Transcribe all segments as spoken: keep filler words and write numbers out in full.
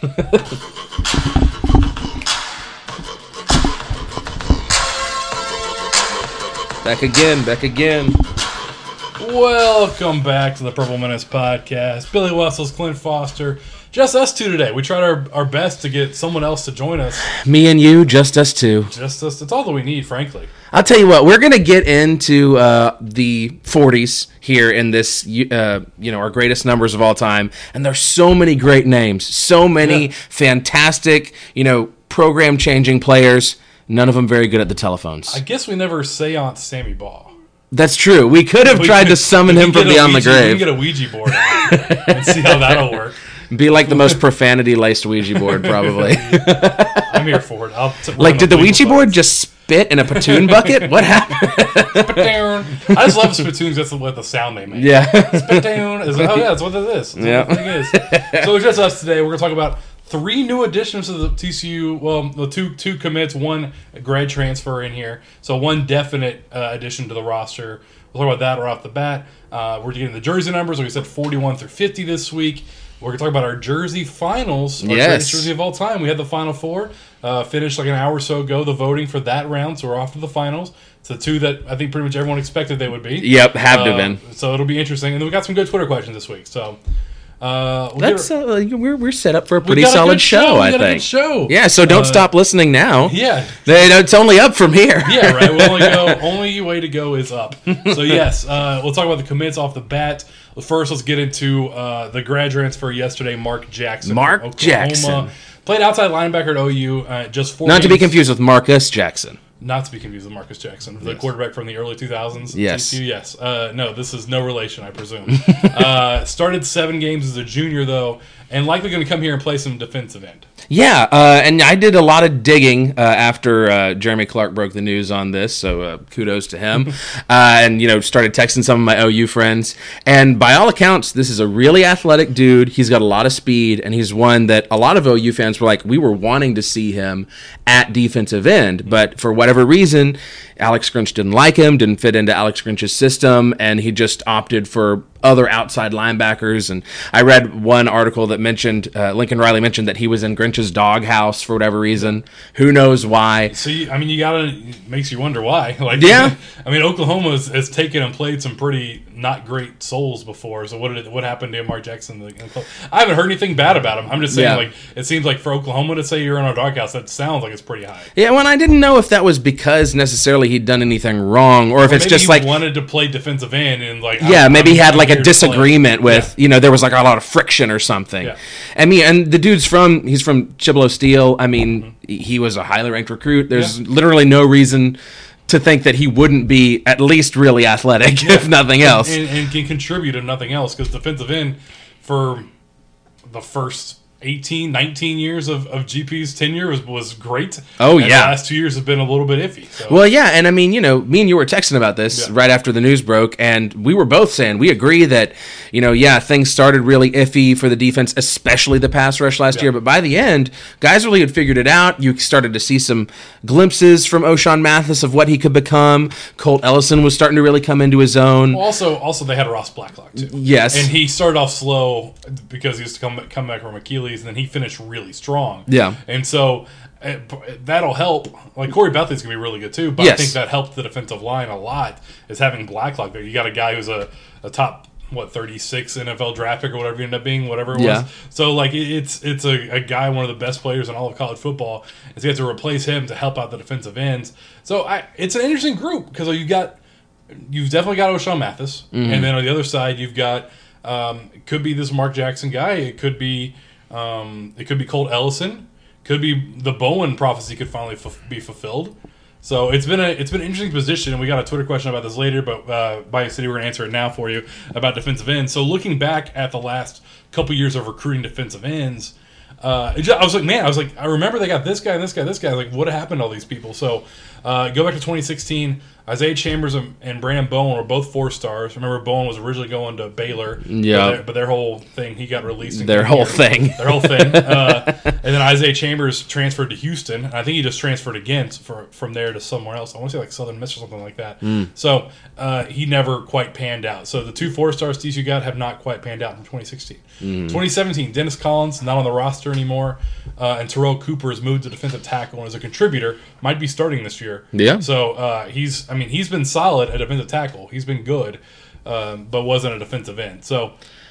Back again, back again. Welcome back to the Purple Menace Podcast. Billy Wessels, Clint Foster. Just us two today. We tried our, our best to get someone else to join us. Me and you, just us two. Just us. It's all that we need, frankly. I'll tell you what, we're going to get into uh, the forties here in this, uh, you know, our greatest numbers of all time. And there's so many great names, so many yeah. fantastic, you know, program-changing players. None of them very good at the telephones. I guess we never seance Sammy Baugh. That's true. We could have we tried could, to summon him from beyond Ouija, the grave. We can get a Ouija board out and see how that'll work. Be like the most profanity-laced Ouija board, probably. I'm here for it. I'll t- like, did the Ouija board just spit in a spittoon bucket? What happened? Spittoon. I just love spittoons. That's what the sound they make. Yeah. Spittoon. Is, oh, yeah, that's what it is. That's yeah. what the thing is. So it's just us today. We're going to talk about three new additions to the T C U. Well, the two two commits, one grad transfer in here. So one definite uh, addition to the roster. We'll talk about that right off the bat. Uh, we're getting the jersey numbers. Like we said, forty-one through fifty this week. We're going to talk about our jersey finals. Our yes. greatest jersey of all time. We had the Final Four. Uh, finished like an hour or so ago, the voting for that round. So we're off to the finals. It's the two that I think pretty much everyone expected they would be. Yep, have uh, to have been. So it'll be interesting. And then we got some good Twitter questions this week. So uh, we'll That's get, uh, we're we're set up for a pretty solid show, show. I we got think. A good show. Yeah, so don't uh, stop listening now. Yeah, they, it's only up from here. Yeah, right. We'll only go. Only way to go is up. So yes, uh, we'll talk about the commits off the bat. First, let's get into uh, the grad transfer yesterday, Mark Jackson. Mark Oklahoma. Jackson Played outside linebacker at O U. Uh, just four. Not games. to be confused with Marcus Jackson. Not to be confused with Marcus Jackson, the yes. quarterback from the early two thousands. Yes. T C U, yes. Uh, no, this is no relation, I presume. uh, started seven games as a junior, though, and likely going to come here and play some defensive end. Yeah, uh, and I did a lot of digging uh, after uh, Jeremy Clark broke the news on this, so uh, kudos to him. uh, and, you know, started texting some of my O U friends. And by all accounts, this is a really athletic dude. He's got a lot of speed, and he's one that a lot of O U fans were like, we were wanting to see him at defensive end. But for whatever reason, Alex Grinch didn't like him, didn't fit into Alex Grinch's system, and he just opted for other outside linebackers. And I read one article that mentioned, uh, Lincoln Riley mentioned that he was in Grinch's doghouse for whatever reason. Who knows why? So, you, I mean, you gotta, it makes you wonder why. Like, yeah. I mean, Oklahoma has, has taken and played some pretty not great souls before. So what did it, what happened to Mark Jackson? I haven't heard anything bad about him. I'm just saying, yeah. like, it seems like for Oklahoma to say you're in our doghouse, that sounds like it's pretty high. Yeah, well, I didn't know if that was because necessarily he'd done anything wrong, or if or it's maybe just he like wanted to play defensive end and like yeah, I'm, maybe I'm, he had I'm like a disagreement with yeah. you know there was like a lot of friction or something. Yeah. I mean, and the dude's from he's from Chibolo Steel. I mean, mm-hmm. he was a highly ranked recruit. There's yeah. literally no reason to think that he wouldn't be at least really athletic, yeah. if nothing else, and, and can contribute if nothing else. Because defensive end for the first eighteen, nineteen years of, of G P's tenure was, was great. Oh, and yeah. the last two years have been a little bit iffy. So. Well, yeah, and I mean, you know, me and you were texting about this yeah. right after the news broke, and we were both saying we agree that, you know, yeah, things started really iffy for the defense, especially the pass rush last yeah. year, but by the end, guys really had figured it out. You started to see some glimpses from O'Shawn Mathis of what he could become. Colt Ellison was starting to really come into his own. Well, also, also they had Ross Blacklock, too. Yes. And he started off slow because he used to come, come back from Achilles, and then he finished really strong. Yeah. And so it, that'll help. Like, Corey Bethley's going to be really good, too, but yes. I think that helped the defensive line a lot, is having Blacklock there. You got a guy who's a, a top, what, thirty-six N F L draft pick or whatever he ended up being, whatever it was. Yeah. So, like, it's it's a, a guy, one of the best players in all of college football, and so you have to replace him to help out the defensive ends. So, I, it's an interesting group, because you got, you've definitely got O'Shawn Mathis, mm-hmm. and then on the other side, you've got, um, it could be this Mark Jackson guy, it could be, um, it could be Colt Ellison, could be the Bowen prophecy could finally f- be fulfilled. So it's been a it's been an interesting position, and we got a Twitter question about this later, but uh, Bayou City, we're going to answer it now for you about defensive ends. So looking back at the last couple years of recruiting defensive ends, uh, it just, I was like, man, I was like, I remember they got this guy and this guy, this guy. Like, what happened to all these people? So uh, go back to twenty sixteen. Isaiah Chambers and, and Brandon Bowen were both four stars. Remember, Bowen was originally going to Baylor. Yeah. But their, but their whole thing, he got released. Their whole thing. Their whole thing. Uh, and then Isaiah Chambers transferred to Houston. And I think he just transferred again for, from there to somewhere else. I want to say like Southern Miss or something like that. Mm. So uh, he never quite panned out. So the two four stars T C U got have not quite panned out in twenty sixteen. Mm. twenty seventeen, Dennis Collins, not on the roster. roster anymore. Uh, and Terrell Cooper has moved to defensive tackle and is a contributor, might be starting this year. Yeah. So uh, he's, I mean, he's been solid at defensive tackle. He's been good, um, but wasn't a defensive end. So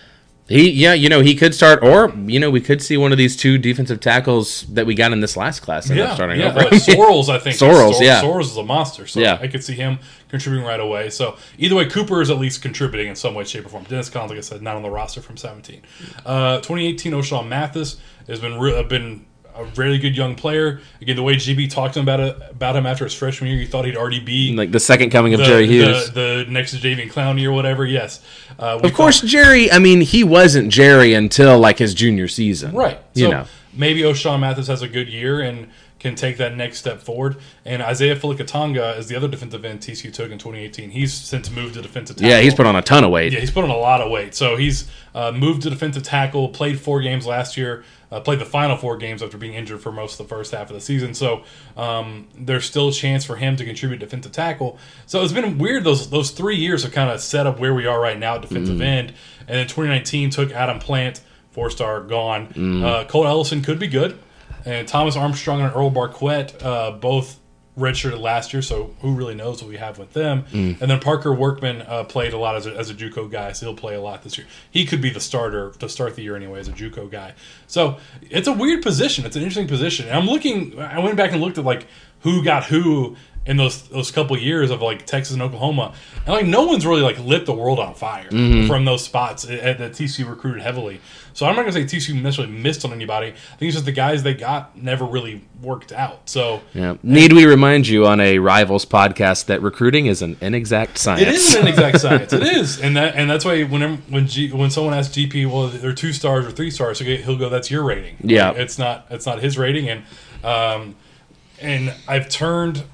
he, yeah, you know, he could start, or you know, we could see one of these two defensive tackles that we got in this last class end yeah, up starting yeah. over. Uh, Sorrells, I think. Sorrells, Sor- yeah. Sorrells is a monster. So Yeah. I could see him contributing right away. So either way, Cooper is at least contributing in some way, shape, or form. Dennis Collins, like I said, not on the roster from seventeen. Uh, twenty eighteen, O'Shawn Mathis has been re- been. a really good young player. Again, the way G B talked to him about it, about him after his freshman year, you thought he'd already be Like the second coming of the, Jerry Hughes. the, the next Javian Clowney or whatever. Yes, uh, Of course, Jerry, I mean, he wasn't Jerry until like his junior season. right. You so know. maybe O'Shawn Mathis has a good year and can take that next step forward. And Isaiah Filikatanga is the other defensive end T C U took in twenty eighteen. He's since moved to defensive tackle. Yeah, he's put on a ton of weight. Yeah, he's put on a lot of weight. So he's uh, moved to defensive tackle, played four games last year, uh, played the final four games after being injured for most of the first half of the season. So um, there's still a chance for him to contribute defensive tackle. So it's been weird. Those those three years have kind of set up where we are right now at defensive Mm. end. And then twenty nineteen took Adam Plant, four-star, gone. Mm. Uh, Cole Ellison could be good. And Thomas Armstrong and Earl Barquette, uh, both redshirted last year, so who really knows what we have with them. Mm. And then Parker Workman uh, played a lot as a, as a JUCO guy, so he'll play a lot this year. He could be the starter to start the year anyway as a JUCO guy. So it's a weird position. It's an interesting position. And I'm looking, I went back and looked at like who got who in those those couple years of like Texas and Oklahoma, and like no one's really like lit the world on fire Mm-hmm. from those spots at that T C U recruited heavily. So I'm not gonna say T C U necessarily missed on anybody. I think it's just the guys they got never really worked out. So Yeah. Need we remind you on a Rivals podcast that recruiting is an inexact science? it is an exact science. It is, and that and that's why whenever when G, when someone asks G P, well, they're two stars or three stars, okay, he'll go, that's your rating. Yeah. Like, it's not it's not his rating, and um, and I've turned.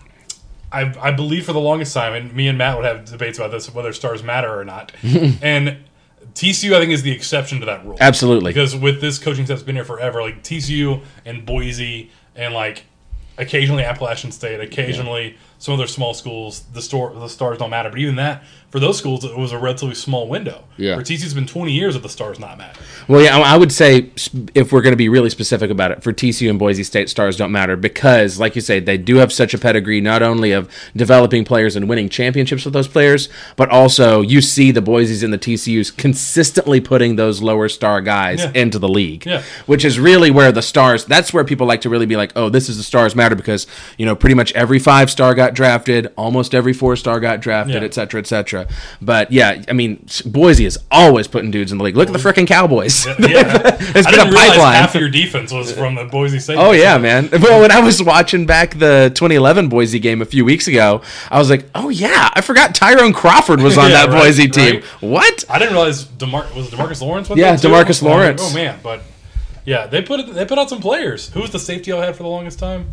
I, I believe for the longest time, and me and Matt would have debates about this, whether stars matter or not. And T C U, I think, is the exception to that rule. Absolutely. Because with this coaching staff's been here forever, like T C U and Boise and like occasionally Appalachian State, occasionally some other small schools, the store the stars don't matter. But even that, for those schools, it was a relatively small window. Yeah. For T C U's been twenty years of the stars not matter. Well, yeah, I would say if we're going to be really specific about it, for T C U and Boise State, stars don't matter because, like you say, they do have such a pedigree, not only of developing players and winning championships with those players, but also you see the Boise's and the T C U's consistently putting those lower star guys Yeah. into the league, Yeah. which is really where the stars, that's where people like to really be like, oh, this is the stars matter because, you know, pretty much every five-star got drafted, almost every four-star got drafted, Yeah. et cetera, et cetera. But, yeah, I mean, Boise is always putting dudes in the league. Look at the freaking Cowboys. Yeah. It's I been a didn't realize pipeline. half of your defense was from the Boise State. Oh yeah, man. Well, when I was watching back the twenty eleven Boise game a few weeks ago, I was like, "Oh yeah, I forgot Tyrone Crawford was on Yeah, that right, Boise team." right. What? I didn't realize Demar was it Demarcus Lawrence. Went Yeah, there, too? Demarcus I was like, Lawrence. oh man, but yeah, they put it, they put out some players. Who was the safety I had for the longest time?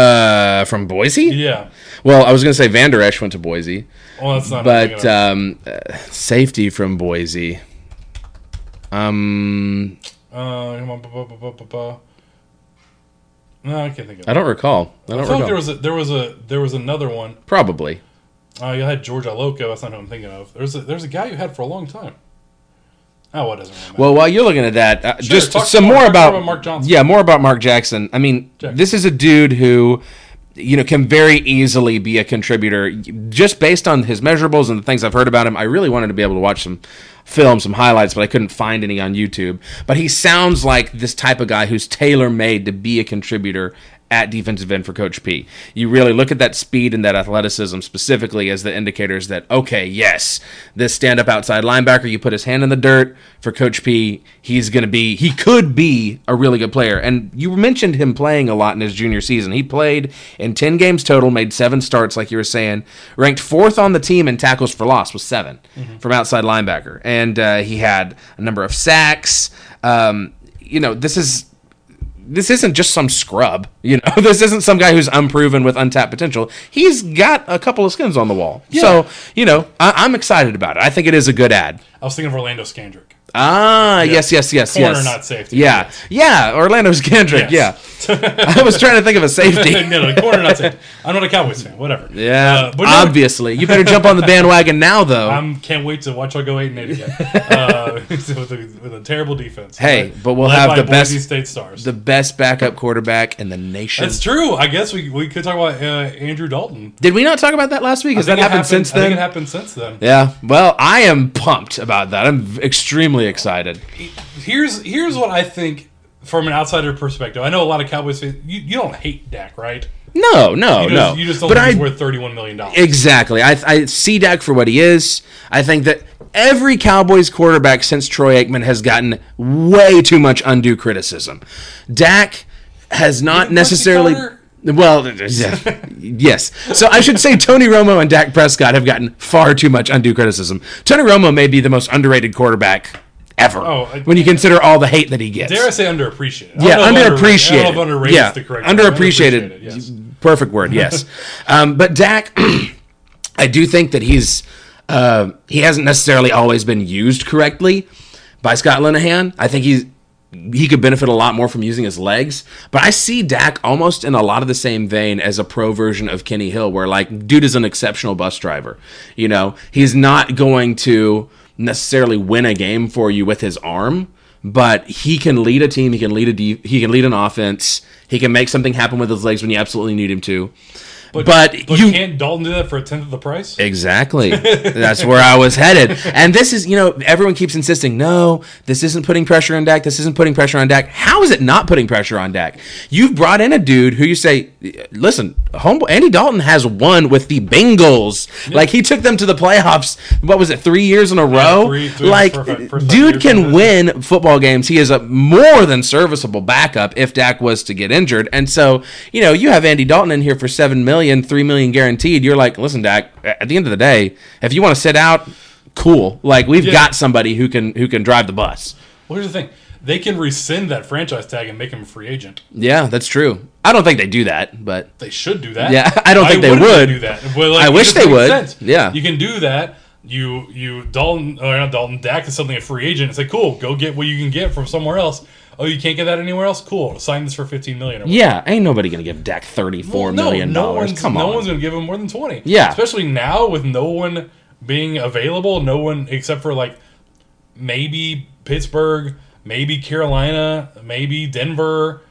Uh, from Boise? Yeah, Well, I was gonna say Van Der Esch went to Boise, well that's not. what I'm but thinking of. um, uh, safety from Boise. Um, uh, come on, bu- bu- bu- bu- bu- bu- no, I can't think of. I it. don't recall. I I don't feel recall. like there was a, there was a there was another one. Probably. Uh, you had George Aloco. That's not who I'm thinking of. There's a, there's a guy you had for a long time. Oh, what doesn't really matter. Well, while you're looking at that, uh, Sure, just talk some more- more talk about, more about Mark Johnson. Yeah, more about Mark Jackson. I mean, Jackson. this is a dude who, you know, can very easily be a contributor. Just based on his measurables and the things I've heard about him, I really wanted to be able to watch some film, some highlights, but I couldn't find any on YouTube. But he sounds like this type of guy who's tailor-made to be a contributor at defensive end for Coach P. You really look at that speed and that athleticism specifically as the indicators that, okay, yes, this stand-up outside linebacker, you put his hand in the dirt for Coach P, he's going to be, he could be a really good player. And you mentioned him playing a lot in his junior season. He played in ten games total, made seven starts, like you were saying, ranked fourth on the team in tackles for loss with seven mm-hmm. from outside linebacker. And uh, he had a number of sacks. Um, you know, this is... This isn't just some scrub, you know. This isn't some guy who's unproven with untapped potential. He's got a couple of skins on the wall. Yeah. So, you know, I, I'm excited about it. I think it is a good ad. I was thinking of Orlando Scandrick. Ah, yes, yes, yes, Corner, yes. not safety. Yeah, Yes. yeah, Orlando Scandrick, Yes. I was trying to think of a safety. no, no, corner, not safety. I'm not a Cowboys fan. Whatever. Yeah, uh, but no, obviously. You better jump on the bandwagon now, though. I can't wait to watch y'all go eight and eight again uh, with, a, with a terrible defense. Hey, but, but we'll led have by the Boise best State Stars. the best backup quarterback in the nation. That's true. I guess we we could talk about uh, Andrew Dalton. Did we not talk about that last week? Has I that think it happened, since I then? think it happened since then. Yeah. Well, I am pumped about that. I'm extremely excited. Here's here's what I think from an outsider perspective. I know a lot of Cowboys fans. You, you don't hate Dak, right? No, no, You just, no. you just don't but think I, he's worth thirty-one million dollars. Exactly. I, I see Dak for what he is. I think that every Cowboys quarterback since Troy Aikman has gotten way too much undue criticism. Dak has not Even necessarily... Carter? Well, yes. So I should say Tony Romo and Dak Prescott have gotten far too much undue criticism. Tony Romo may be the most underrated quarterback ever Oh, I- when you consider all the hate that he gets. Dare I say underappreciated? I Yeah, don't know if underappreciated. I don't know if underrated yeah, is the correct word. underappreciated. Yes. Perfect word. Yes, um, but Dak, I do think that he's uh, he hasn't necessarily always been used correctly by Scott Linehan. I think he's he could benefit a lot more from using his legs. But I see Dak almost in a lot of the same vein as a pro version of Kenny Hill, where like dude is an exceptional bus driver. You know, he's not going to necessarily win a game for you with his arm, but he can lead a team. He can lead a de- he can lead an offense. He can make something happen with his legs when you absolutely need him to. But, But but you- can't Dalton do that for a tenth of the price? Exactly. That's where I was headed. And this is, you know, everyone keeps insisting, no, this isn't putting pressure on Dak. This isn't putting pressure on Dak. How is it not putting pressure on Dak? You've brought in a dude who you say, listen, homeboy, Andy Dalton has won with the Bengals. Yeah. Like, he took them to the playoffs, what was it, three years in a row? Yeah, three, three like, first, first dude can win football games. He is a more than serviceable backup if Dak was to get injured. And so, you know, you have Andy Dalton in here for seven million dollars, three million dollars guaranteed. You're like, listen, Dak, at the end of the day, if you want to sit out, cool. Like, we've Yeah. got somebody who can who can drive the bus. Well, here's the thing. They can rescind that franchise tag and make him a free agent. Yeah, that's true. I don't think they do that, but They should do that. Yeah, I don't think they wouldn't would. do that. Well, like, I it wish just they makes would. sense. Yeah. You can do that. You you Dalton or not Dalton Dak is suddenly a free agent. It's like, cool, go get what you can get from somewhere else. Oh, you can't get that anywhere else? Cool. Sign this for fifteen million dollars. yeah, ain't nobody gonna give Dak thirty-four Well, no, million no dollars. one's, Come no on. one's going to give him more than twenty. Yeah. Especially now with no one being available, no one except for like maybe Pittsburgh, maybe Carolina, maybe Denver,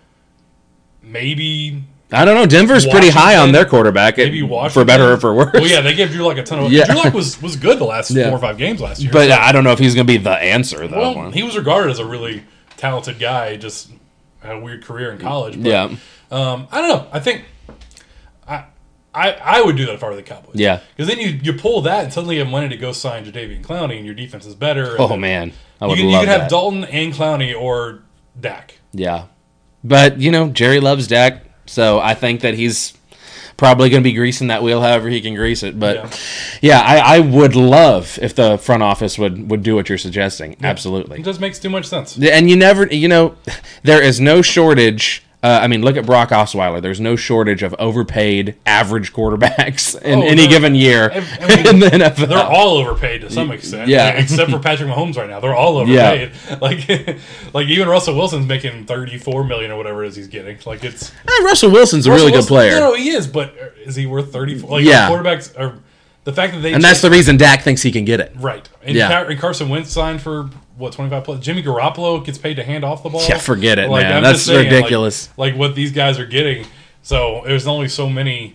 maybe I don't know. Denver's pretty high on Washington, their quarterback, maybe it- Washington. for better or for worse. Well, yeah, they gave Drew Lock a ton of. Yeah. Drew Lock was, was good the last Yeah. four or five games last year. But so- I don't know if he's gonna be the answer though. well, he was regarded as a really talented guy. Just had a weird career in college. But, yeah, Um, I don't know. I think I I, I would do that if I were the Cowboys. Yeah. Because then you, you pull that and suddenly you have money to go sign Jadeveon Clowney and your defense is better. and oh then man, I You would can, you love can have that. Dalton and Clowney or Dak. Yeah, but you know Jerry loves Dak, so I think that he's probably going to be greasing that wheel however he can grease it. But yeah, Yeah. I, I would love if the front office would, would do what you're suggesting. Absolutely. It just makes too much sense. And you never, you know, there is no shortage. Uh, I mean, look at Brock Osweiler. There's no shortage of overpaid average quarterbacks in Oh, any they're- given year I- I mean, in the N F L. They're all overpaid to some extent. Yeah. Like, except for Patrick Mahomes right now. They're all overpaid. Like like even Russell Wilson's making thirty-four million dollars or whatever it is he's getting. Like it's Eh, Russell Wilson's a Russell really good Wilson- player. No, no, he is, but is he worth thirty-four? Like Yeah. quarterbacks are the fact that they And that's the reason Dak thinks he can get it. right. And, Yeah. Car- and Carson Wentz signed for what twenty-five plus. Jimmy Garoppolo gets paid to hand off the ball. Yeah, forget it, Like, man. I'm That's just saying, like- ridiculous. Like, what these guys are getting. So there's only so many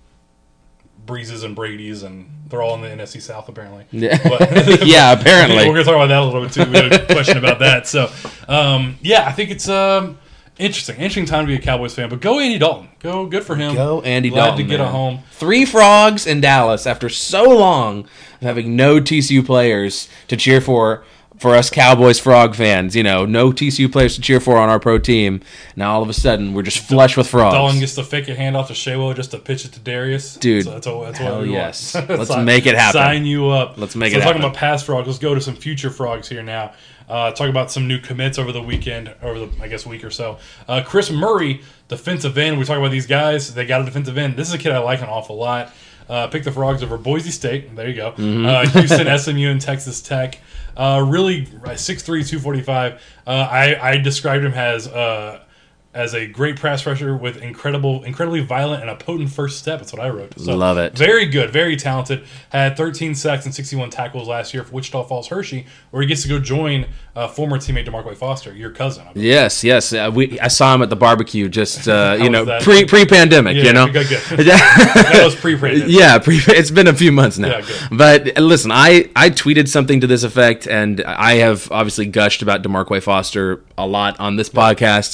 Breezes and Brady's, and they're all in the N F C South apparently. Yeah. But- Yeah, apparently. We're gonna talk about that a little bit too. We had a question about that. So, um, yeah, I think it's um, interesting. Interesting time to be a Cowboys fan. But go Andy Dalton. Go, good for him. Go Andy Glad Dalton. to get man. a home. Three frogs in Dallas after so long of having no T C U players to cheer for. For us Cowboys Frog fans, you know, no T C U players to cheer for on our pro team. Now all of a sudden we're just flush with frogs. Dalton gets to fake a handoff to Shaywo just to pitch it to Darius. Dude, so that's what, that's hell what we yes. want. Let's Sign- make it happen. Sign you up. Let's make so it talking happen. about past frogs, let's go to some future frogs here now. Uh, talk about some new commits over the weekend, over the I guess week or so. Uh, Chris Murray, defensive end. We talk about these guys. They got a defensive end. This is a kid I like an awful lot. Uh, pick the Frogs over Boise State. There you go. Mm-hmm. Uh, Houston, S M U, and Texas Tech. Uh, really, six three, two forty-five. Uh, I, I described him as uh, as a great pass rusher with incredible, incredibly violent and a potent first step. That's what I wrote. So, love it. Very good, very talented. Had thirteen sacks and sixty-one tackles last year for Wichita Falls Hershey, where he gets to go join uh, former teammate DeMarque Foster, your cousin. I Yes, yes. Uh, we I saw him at the barbecue, just uh, you know, that? pre pre pandemic. Yeah, you know, good, good. That was pre-pandemic. Yeah, pre- it's been a few months now. Yeah, good. But uh, listen, I, I tweeted something to this effect, and I have obviously gushed about DeMarque Foster a lot on this podcast.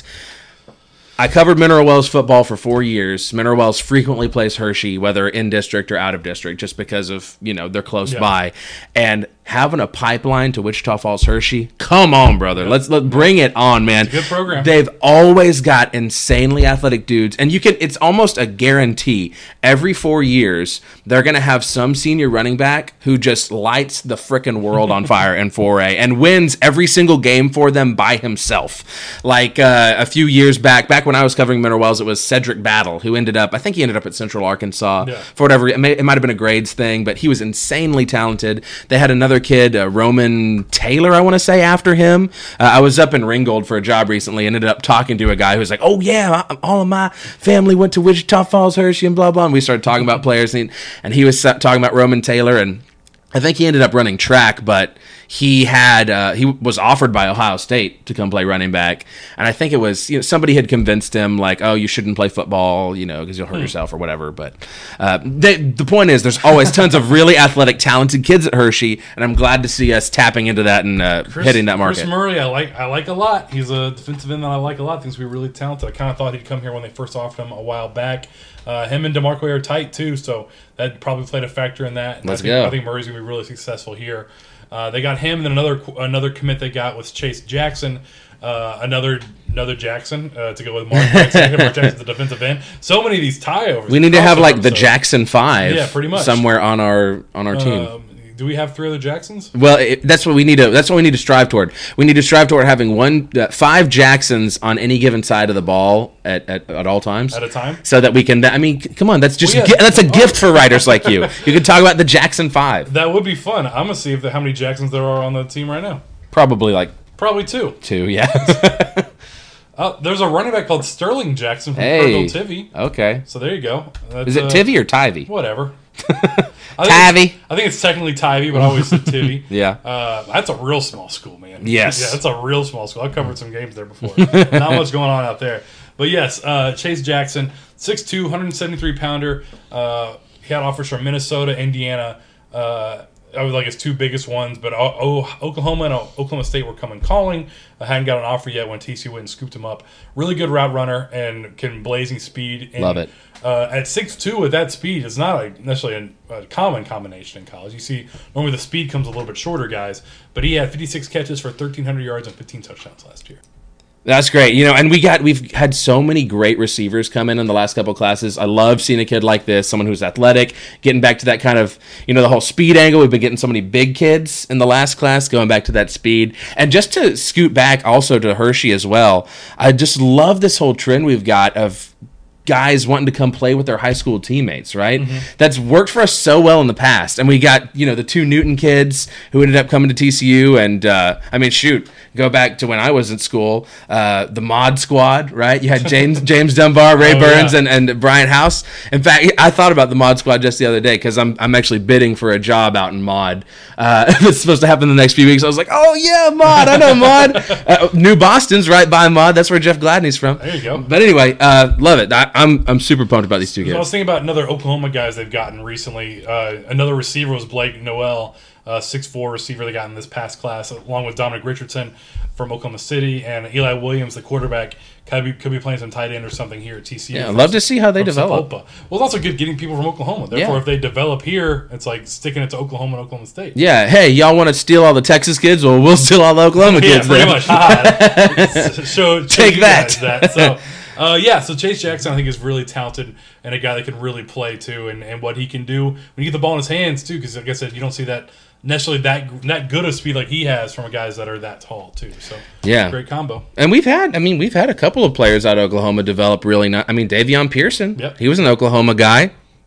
I covered Mineral Wells football for four years. Mineral Wells frequently plays Hershey, whether in district or out of district, just because of, you know, they're close Yeah. by. And having a pipeline to Wichita Falls Hershey, come on, brother. Yeah. Let's let bring it on, man. Good program. They've always got insanely athletic dudes, and you can it's almost a guarantee. Every four years, they're gonna have some senior running back who just lights the frickin' world on fire in four A and wins every single game for them by himself. Like uh, a few years back, back when I was covering Mineral Wells, it was Cedric Battle, who ended up, I think he ended up at Central Arkansas Yeah. for whatever, it, may, it might have been a grades thing, but he was insanely talented. They had another kid, uh, Roman Taylor, I want to say, after him. Uh, I was up in Ringgold for a job recently and ended up talking to a guy who was like, oh yeah, I, all of my family went to Wichita Falls, Hershey, and blah, blah, and we started talking about players, and, and he was talking about Roman Taylor, and I think he ended up running track, but he had uh, he was offered by Ohio State to come play running back, and I think it was you know somebody had convinced him like, oh, you shouldn't play football, you know, because you'll hurt yourself or whatever. But uh, they, the point is, there's always tons of really athletic, talented kids at Hershey, and I'm glad to see us tapping into that and uh, Chris, hitting that market. Chris Murray, I like I like a lot. He's a defensive end that I like a lot. Thinks we're really talented. I kind of thought he'd come here when they first offered him a while back. Uh, him and DeMarque are tight too, so that probably played a factor in that. And Let's I think, go. I think Murray's gonna be really successful here. Uh, they got him, and then another another commit they got was Chase Jackson, uh, another another Jackson uh, to go with Mark Jackson. Mark Jackson's the defensive end. So many of these tie overs. We need to have like the so, Jackson Five, Yeah, pretty much. somewhere on our on our team. Um, do we have three other Jacksons? Well, it, that's what we need to. That's what we need to strive toward. We need to strive toward having one, uh, five Jacksons on any given side of the ball at, at, at all times, At a time? so that we can. I mean, c- come on, that's just Well, yeah. gi- that's a gift for writers like you. You can talk about the Jackson Five. That would be fun. I'm gonna see if the, how many Jacksons there are on the team right now. Probably like Probably two. two. Yeah. Uh, there's a running back called Sterling Jackson from Hey. Kerrville Tivy. Okay. So there you go. That's, Is it uh, Tivy or Tivy? Whatever. I think Tivy. it's- I think it's technically Tivy, but I always said Tivy. Yeah. Uh, that's a real small school, man. Yes. Yeah, that's a real small school. I've covered some games there before. Not much going on out there. But yes, uh, Chase Jackson, six two, one seventy-three pounder. Uh, he had offers from Minnesota, Indiana. Uh, I was like his two biggest ones, but o- o- Oklahoma and Oklahoma State were coming calling. I hadn't got an offer yet when T C U went and scooped him up. Really good route runner and can blazing speed. And, Love it. Uh, at six two with that speed, it's not a, necessarily a, a common combination in college. You see, normally the speed comes a little bit shorter guys, but he had fifty-six catches for thirteen hundred yards and fifteen touchdowns last year. That's great. You know, and we got we've had so many great receivers come in in the last couple of classes. I love seeing a kid like this, someone who's athletic, getting back to that kind of, you know, the whole speed angle. We've been getting so many big kids in the last class, going back to that speed. And just to scoot back also to Hershey as well, I just love this whole trend we've got of guys wanting to come play with their high school teammates, right? Mm-hmm. That's worked for us so well in the past. And we got, you know, the two Newton kids who ended up coming to T C U. And, uh, I mean, shoot, go back to when I was in school, uh, the Mod Squad, right? You had James James Dunbar, Ray Oh, Burns, yeah. and, and Brian House. In fact, I thought about the Mod Squad just the other day because I'm, I'm actually bidding for a job out in Mod. Uh, it's supposed to happen in the next few weeks. I was like, oh, yeah, Mod. I know Mod. Uh, New Boston's right by Mod. That's where Jeff Gladney's from. There you go. But anyway, uh, love it. I, I'm I'm super pumped about these two So I was kids. thinking about another Oklahoma guys they've gotten recently. Uh, another receiver was Blake Noel, uh, six four receiver they got in this past class, along with Dominic Richardson from Oklahoma City, and Eli Williams, the quarterback, could be, could be playing some tight end or something here at T C U. Yeah, I'd from- love to see how they from develop. Sapulpa. Well, it's also good getting people from Oklahoma. Therefore, Yeah. if they develop here, it's like sticking it to Oklahoma and Oklahoma State. Yeah, hey, y'all want to steal all the Texas kids? Well, we'll steal all the Oklahoma Yeah, kids pretty then. much. Ah, show, show Take you that. guys that. So, uh, yeah, so Chase Jackson, I think, is really talented and a guy that can really play, too, and, and what he can do when you get the ball in his hands, too, because, like I said, you don't see that necessarily that that good of speed like he has from guys that are that tall, too. So, Yeah. great combo. And we've had, I mean, we've had a couple of players out of Oklahoma develop really not. I mean, Davion Pearson, Yep. he was an Oklahoma guy,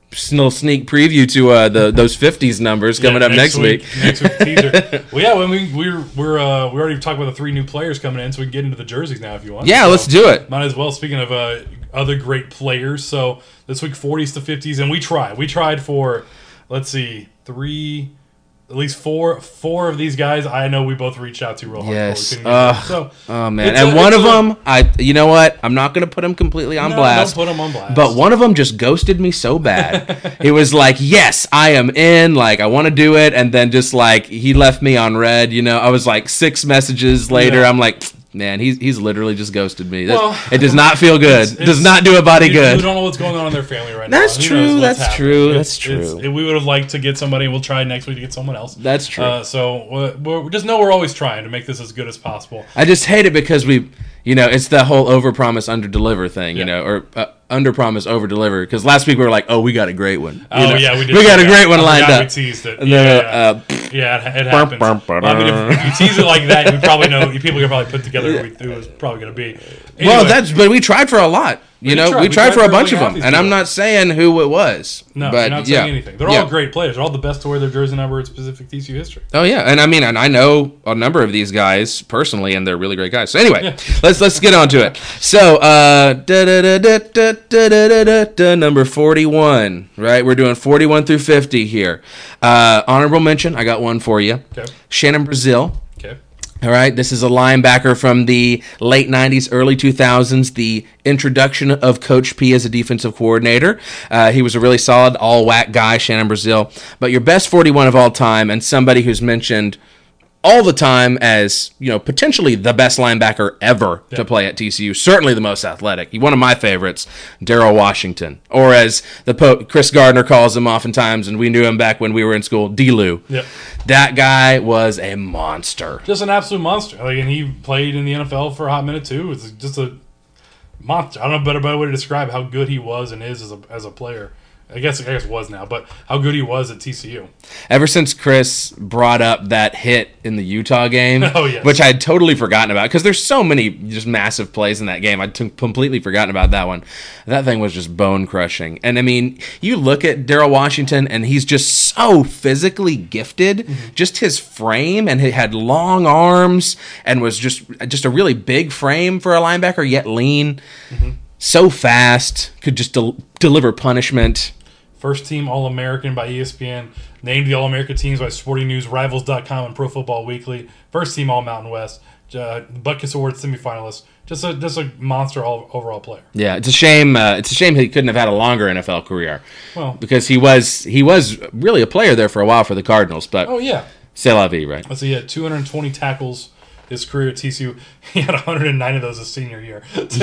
little sneak preview to uh, the those fifties numbers coming yeah, up next, next week. week. Next week teaser. Well, yeah, when we we're we're uh, we already talked about the three new players coming in, so we can get into the jerseys now if you want. Yeah, so, let's do it. Might as well. Speaking of uh, other great players, so this week forties to fifties, and we tried. We tried for let's see, three. At least four four of these guys I know we both reached out to real hard. Yes. For. Uh, so, oh, man. it's And a- one it's of a- them, I, you know what? I'm not going to put him completely on No, blast. don't put him on blast. But one of them just ghosted me so bad. It was like, yes, I am in. Like, I want to do it. And then just like, he left me on red. You know, I was like six messages later. Yeah. I'm like, man, he's he's literally just ghosted me. That's- Well, it does not feel good. it's- does not do a body you, good. You don't know what's going on in their family right now. That's Who true, knows what's that's happening. true, It's- that's true. it's- we would have liked to get somebody. We'll try next week to get someone else. That's true. Uh, so we're, we're, just know we're always trying to make this as good as possible. I just hate it because we, you know, it's the whole overpromise, underdeliver thing, you Yeah. know, or uh, underpromise, overdeliver. Because last week we were like, oh, we got a great one. You Oh know? yeah, we did. We got a forget. great one I lined forgot up. We teased it. And yeah, then, yeah. uh, yeah, it, it happens. bum, bum, Well, I mean, if, if you tease it like that, you probably know. People can probably put together who, we, who it was probably going to be. Anyway, well, that's but we tried for a lot. You We know, tried. we We tried, tried for a for bunch like of half them, these and I'm people. not saying who it was. no, but you're not yeah. saying anything. They're Yeah. all great players. They're all the best to wear their jersey number in specific T C U history. Oh yeah, and I mean, and I know a number of these guys personally, and they're really great guys. So anyway, Yeah. let's let's get on to it. So, uh, da, da, da, da, da, da, da, da, da, number forty-one, right? We're doing forty-one through fifty here. Uh, honorable mention, I got one for you. Okay. Shannon Brazil. Okay. All right, this is a linebacker from the late nineties, early two thousands, the introduction of Coach P as a defensive coordinator. Uh, he was a really solid, all-whack guy, Shannon Brazil. But your best forty-one of all time, and somebody who's mentioned all the time as, you know, potentially the best linebacker ever Yeah. to play at T C U, certainly the most athletic. One of my favorites, Darrell Washington, or as the po- Chris Gardner calls him oftentimes, and we knew him back when we were in school, D-Lou. Yep. That guy was a monster. Just an absolute monster. Like, and he played in the N F L for a hot minute too. It's just a monster. I don't know a better, better way to describe how good he was and is as a as a player. I guess I guess was now, but how good he was at T C U. Ever since Chris brought up that hit in the Utah game, Oh, yes. which I had totally forgotten about, because there's so many just massive plays in that game. I'd t- completely forgotten about that one. That thing was just bone crushing. And I mean, you look at Darrell Washington, and he's just so physically gifted. Mm-hmm. Just his frame, and he had long arms, and was just just a really big frame for a linebacker, yet lean. Mm-hmm. So fast, could just del- deliver punishment. First team All-American by E S P N. Named the All-American teams by Sporting News, Rivals dot com, and Pro Football Weekly. First team All-Mountain West. Uh, Butkus Award semifinalist. Just a just a monster all, overall player. Yeah, it's a shame. Uh, it's a shame he couldn't have had a longer N F L career. Well, Because he was he was really a player there for a while for the Cardinals, but oh yeah. c'est la vie, right? Let's see, he had two hundred twenty tackles his career at T C U. He had one hundred nine of those his senior year.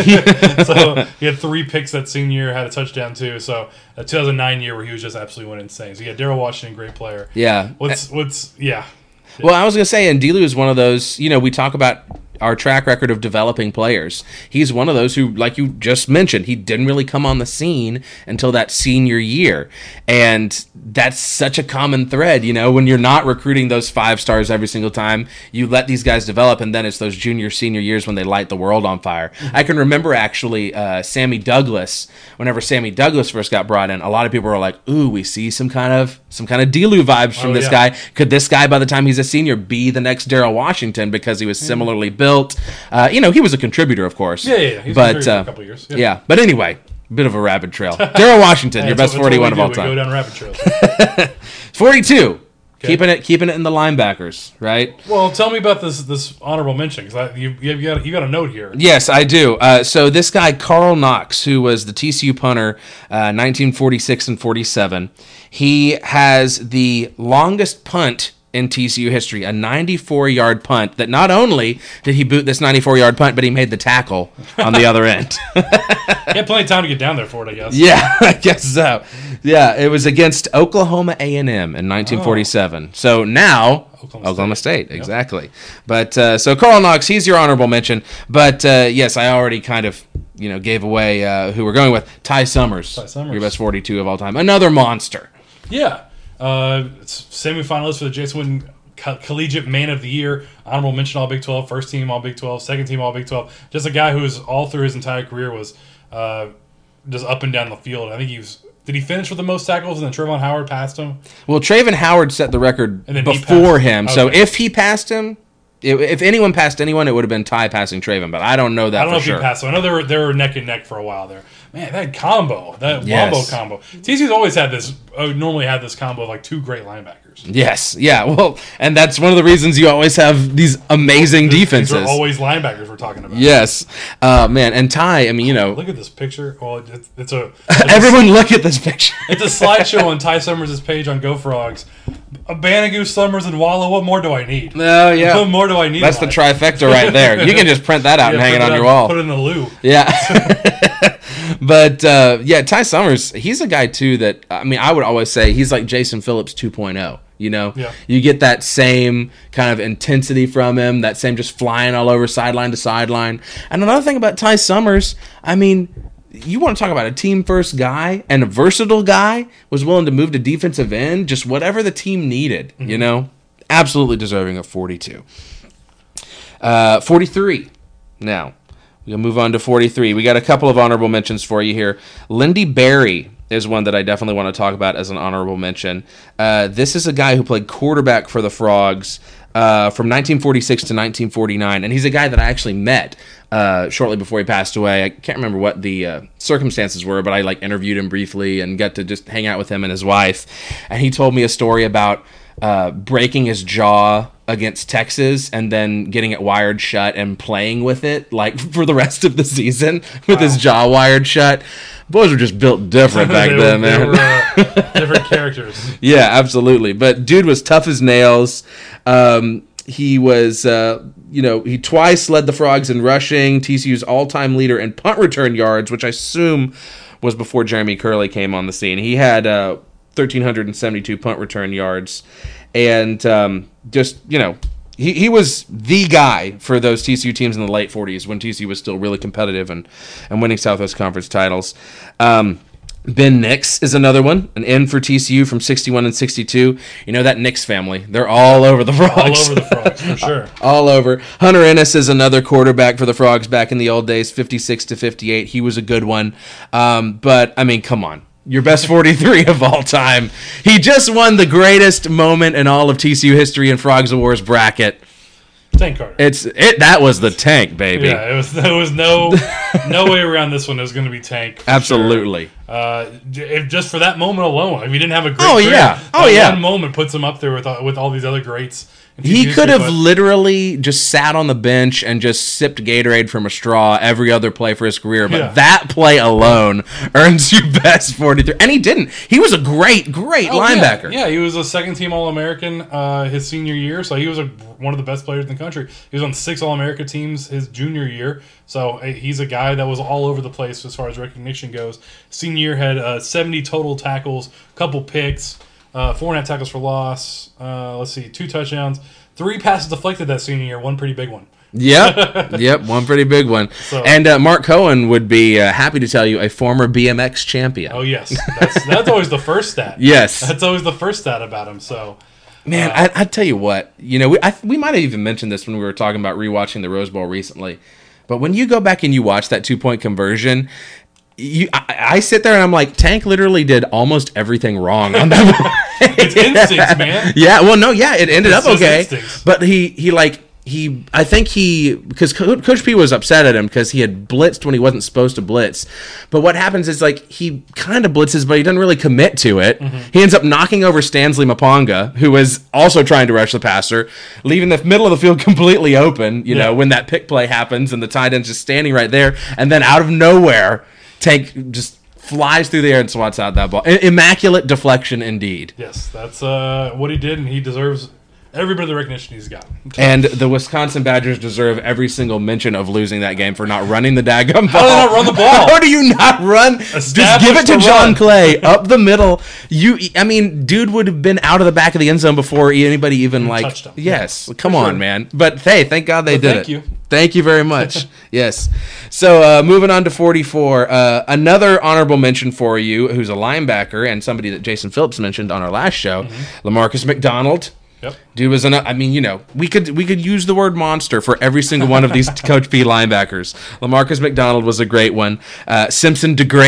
So he had three picks that senior year, had a touchdown too. So a two thousand nine year where he was just absolutely went insane. So yeah, Darrell Washington, great player. Yeah. What's what's yeah. Well, I was gonna say, and D-Lou is one of those. You know, we talk about our track record of developing players. He's one of those who, like you just mentioned, he didn't really come on the scene until that senior year. And that's such a common thread, you know, when you're not recruiting those five stars every single time, you let these guys develop, and then it's those junior, senior years when they light the world on fire. I can remember, actually, uh, Sammy Douglas, whenever Sammy Douglas first got brought in, a lot of people were like, ooh, we see some kind of some kind of D-Lou vibes from Oh, this yeah. guy. Could this guy, by the time he's a senior, be the next Darrell Washington because he was similarly built? Uh, you know, he was a contributor, of course. Yeah, yeah, yeah. He's but been for uh, a couple of years. yeah. Yeah. But anyway, bit of a rabbit trail. Darrell Washington, Hey, your that's best what- that's what forty-one we of all do. We go time. down rabbit trails. forty-two. Keeping it, keeping it in the linebackers, right? Well, tell me about this this honorable mention because you you got you got a note here. Yes, I do. Uh, so this guy, Carl Knox, who was the T C U punter, uh, nineteen forty-six and forty-seven, he has the longest punt in T C U history, a ninety-four yard punt that not only did he boot this ninety-four yard punt, but he made the tackle on the other end. He had plenty of time to get down there for it, I guess. Yeah, I guess so. Yeah, it was against Oklahoma A and M in nineteen forty-seven. So now, Oklahoma Oklahoma, State. State, exactly. But uh, so Carl Knox, he's your honorable mention. But uh, yes, I already kind of you know gave away uh, who we're going with. Ty Summers, Ty Summers. your best forty-two of all time, another monster. Yeah. Uh, it's semifinalist for the Jason Witten Co- Collegiate Man of the Year. Honorable mention All Big twelve. First team All Big twelve. Second team All Big twelve. Just a guy who was all through his entire career was uh, just up and down the field. I think he was Did he finish with the most tackles and then Trayvon Howard passed him? Well, Trayvon Howard set the record And then he before passed him. him. So Okay. if he passed him, if, if anyone passed anyone, it would have been Ty passing Trayvon. But I don't know that I don't for know if sure. he passed him. I know they were they were neck and neck for a while there. Man, that combo, that Yes. wombo combo. T C U's always had this. Uh, normally had this combo of like two great linebackers. Yes, yeah. Well, and that's one of the reasons you always have these amazing defenses. These are always linebackers we're talking about. Yes, uh, man. And Ty, I mean, you know, Look at this picture. Well, it's, it's a it's everyone look at this picture. A, it's a slideshow on Ty Summers' page on Go Frogs. A Banagoo, Summers, and Wallow. What more do I need? Oh yeah, What more do I need? that's in the life? trifecta right there. You can just print that out Yeah, and hang it put on up- your wall. Put it in the loo. Yeah. But uh, yeah, Ty Summers, he's a guy too that, I mean, I would always say he's like Jason Phillips two point oh. You know, Yeah. you get that same kind of intensity from him, that same just flying all over sideline to sideline. And another thing about Ty Summers, I mean, you want to talk about a team first guy and a versatile guy, was willing to move to defensive end, just whatever the team needed, Mm-hmm. you know, absolutely deserving of forty-two. Uh, forty-three now. We'll move on to forty-three. We got a couple of honorable mentions for you here. Lindy Berry is one that I definitely want to talk about as an honorable mention. Uh, this is a guy who played quarterback for the Frogs uh, from nineteen forty-six to nineteen forty-nine, and he's a guy that I actually met uh, shortly before he passed away. I can't remember what the uh, circumstances were, but I like interviewed him briefly and got to just hang out with him and his wife. And he told me a story about uh, breaking his jaw against Texas and then getting it wired shut and playing with it like for the rest of the season with Wow. his jaw wired shut. Boys were just built different back they then, were, they man. were uh, different characters. Yeah, absolutely. But dude was tough as nails. Um, he was, uh, you know, he twice led the Frogs in rushing, T C U's all-time leader in punt return yards, which I assume was before Jeremy Curley came on the scene. He had uh, one thousand three hundred seventy-two punt return yards. And um, just, you know, he, he was the guy for those T C U teams in the late forties when T C U was still really competitive and, and winning Southwest Conference titles. Um, Ben Nix is another one, an end for T C U from sixty-one and sixty-two. You know, that Nix family, they're all over the Frogs. All over the Frogs, for sure. All over. Hunter Ennis is another quarterback for the Frogs back in the old days, fifty-six to fifty-eight. He was a good one. Um, but, I mean, come on. Your best forty-three of all time. He just won the greatest moment in all of T C U history in Frogs Awards bracket. Tank Carter. It's it. That was the tank, baby. Yeah, it was. There was no no way around this one. It was going to be Tank. for Absolutely. sure. Uh, j- if just for that moment alone, if he didn't have a great. Oh, career, yeah. Oh, that yeah. One moment puts him up there with all- with all these other greats. in T C U He history, could have but- literally just sat on the bench and just sipped Gatorade from a straw every other play for his career, but Yeah. that play alone earns you best forty-three. And he didn't. He was a great, great Oh, linebacker. Yeah, yeah, he was a second team All American uh, his senior year, so he was a, one of the best players in the country. He was on six All America teams his junior year, so uh, he's a guy that was all over the place as far as recognition goes. Senior year had uh, seventy total tackles, couple picks, uh, four and a half tackles for loss. Uh, let's see, two touchdowns, three passes deflected that senior year, one pretty big one. Yep, yep, one pretty big one. So- and uh, Mark Cohen would be uh, happy to tell you a former B M X champion. Oh yes, that's that's always the first stat. Yes. That's always the first stat about him. So Man, I, I tell you what, you know, we I, we might have even mentioned this when we were talking about rewatching the Rose Bowl recently, but when you go back and you watch that two point conversion, you I, I sit there and I'm like, Tank literally did almost everything wrong on that. it's instincts, man. Yeah, well, no, yeah, it ended It's up just okay, instincts. but he he like. He, I think he, because Co- Coach P was upset at him because he had blitzed when he wasn't supposed to blitz. But what happens is, like, he kind of blitzes, but he doesn't really commit to it. Mm-hmm. He ends up knocking over Stanley Maponga, who was also trying to rush the passer, leaving the middle of the field completely open, you know, Yeah. when that pick play happens and the tight end's just standing right there. And then out of nowhere, Tank just flies through the air and swats out that ball. I- immaculate deflection indeed. Yes, that's uh, what he did, and he deserves every bit of the recognition he's got. And the Wisconsin Badgers deserve every single mention of losing that game for not running the daggum ball. How do they not run the ball? How do you not run? Just Establish give it to the John run. Clay up the middle. You, I mean, dude would have been out of the back of the end zone before anybody even like. touched him. Yes, come For on, sure. man. But hey, thank God they Well, did thank it. you. Thank you very much. Yes. So uh, moving on to forty-four, uh, another honorable mention for you, who's a linebacker and somebody that Jason Phillips mentioned on our last show, Mm-hmm. Lamarcus McDonald. Yep. Dude was an. I mean, you know, we could we could use the word monster for every single one of these Coach P linebackers. Lamarcus McDonald was a great one. Uh, Simpson DeGreat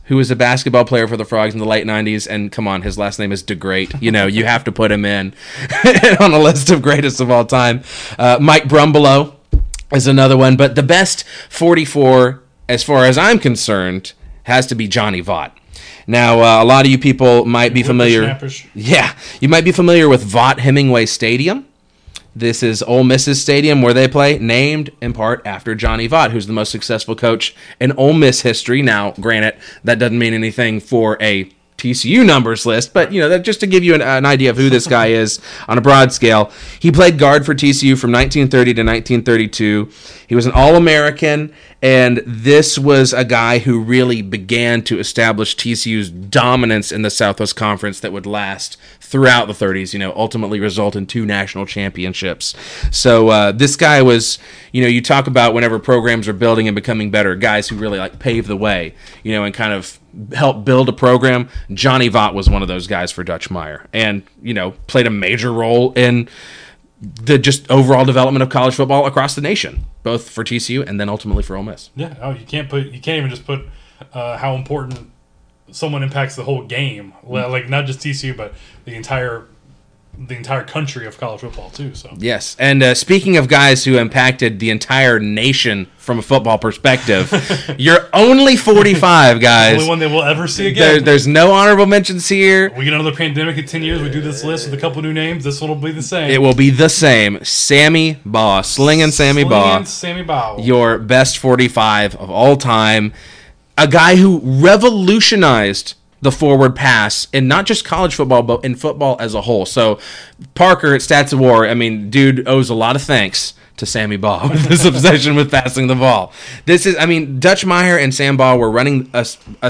who was a basketball player for the Frogs in the late nineties, and come on, his last name is DeGreat. You know, you have to put him in on a list of greatest of all time. Uh, Mike Brumbelow is another one, but the best forty-four, as far as I'm concerned, has to be Johnny Vaught. Now, uh, a lot of you people might be familiar. Yeah, you might be familiar with Vaught Hemingway Stadium. This is Ole Miss's stadium where they play, named in part after Johnny Vaught, who's the most successful coach in Ole Miss history. Now, granted, that doesn't mean anything for a T C U numbers list, but you know, that just to give you an, an idea of who this guy is on a broad scale. He played guard for T C U from nineteen thirty to nineteen thirty-two. He was an All-American, and this was a guy who really began to establish T C U's dominance in the Southwest Conference that would last throughout the thirties, you know, ultimately result in two national championships. So uh, this guy was, you know, you talk about whenever programs are building and becoming better, guys who really like pave the way, you know, and kind of help build a program. Johnny Vaught was one of those guys for Dutch Meyer, and, you know, played a major role in the just overall development of college football across the nation, both for T C U and then ultimately for Ole Miss. Yeah, oh, you can't put, you can't even just put uh, how important someone impacts the whole game, like not just T C U, but the entire the entire country of college football too. So yes, and uh, speaking of guys who impacted the entire nation from a football perspective, you're only forty-five, guys. The only one that we'll ever see again. There, there's no honorable mentions here. We get another pandemic in ten years. We do this list with a couple new names. This one will be the same. It will be the same. Sammy Baugh, slinging Sammy Slinging Baugh, Sammy Baugh, your best forty-five of all time. A guy who revolutionized the forward pass in not just college football, but in football as a whole. So Parker at Stats of War, I mean, dude owes a lot of thanks to Sammy Baugh with this obsession with passing the ball. This is, I mean, Dutch Meyer and Sam Baugh were running a, a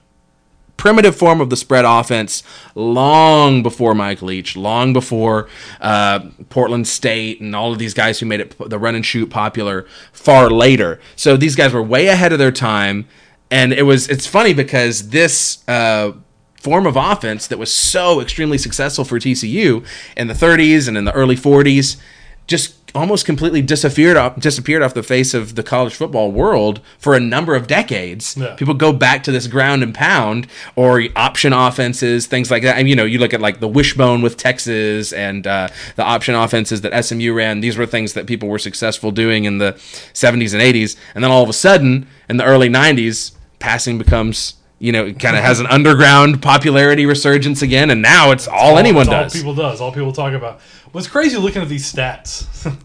primitive form of the spread offense long before Mike Leach, long before uh, Portland State and all of these guys who made it the run and shoot popular far later. So these guys were way ahead of their time. And it was it's funny because this uh, form of offense that was so extremely successful for T C U in the thirties and in the early forties just almost completely disappeared off, disappeared off the face of the college football world for a number of decades. Yeah. People go back to this ground and pound or option offenses, things like that. And, you know, you look at like the wishbone with Texas and uh, the option offenses that S M U ran. These were things that people were successful doing in the seventies and eighties. And then all of a sudden, in the early nineties, passing becomes, you know, kind of has an underground popularity resurgence again, and now it's all, all anyone it's does. All people does. All people talk about. What's crazy looking at these stats.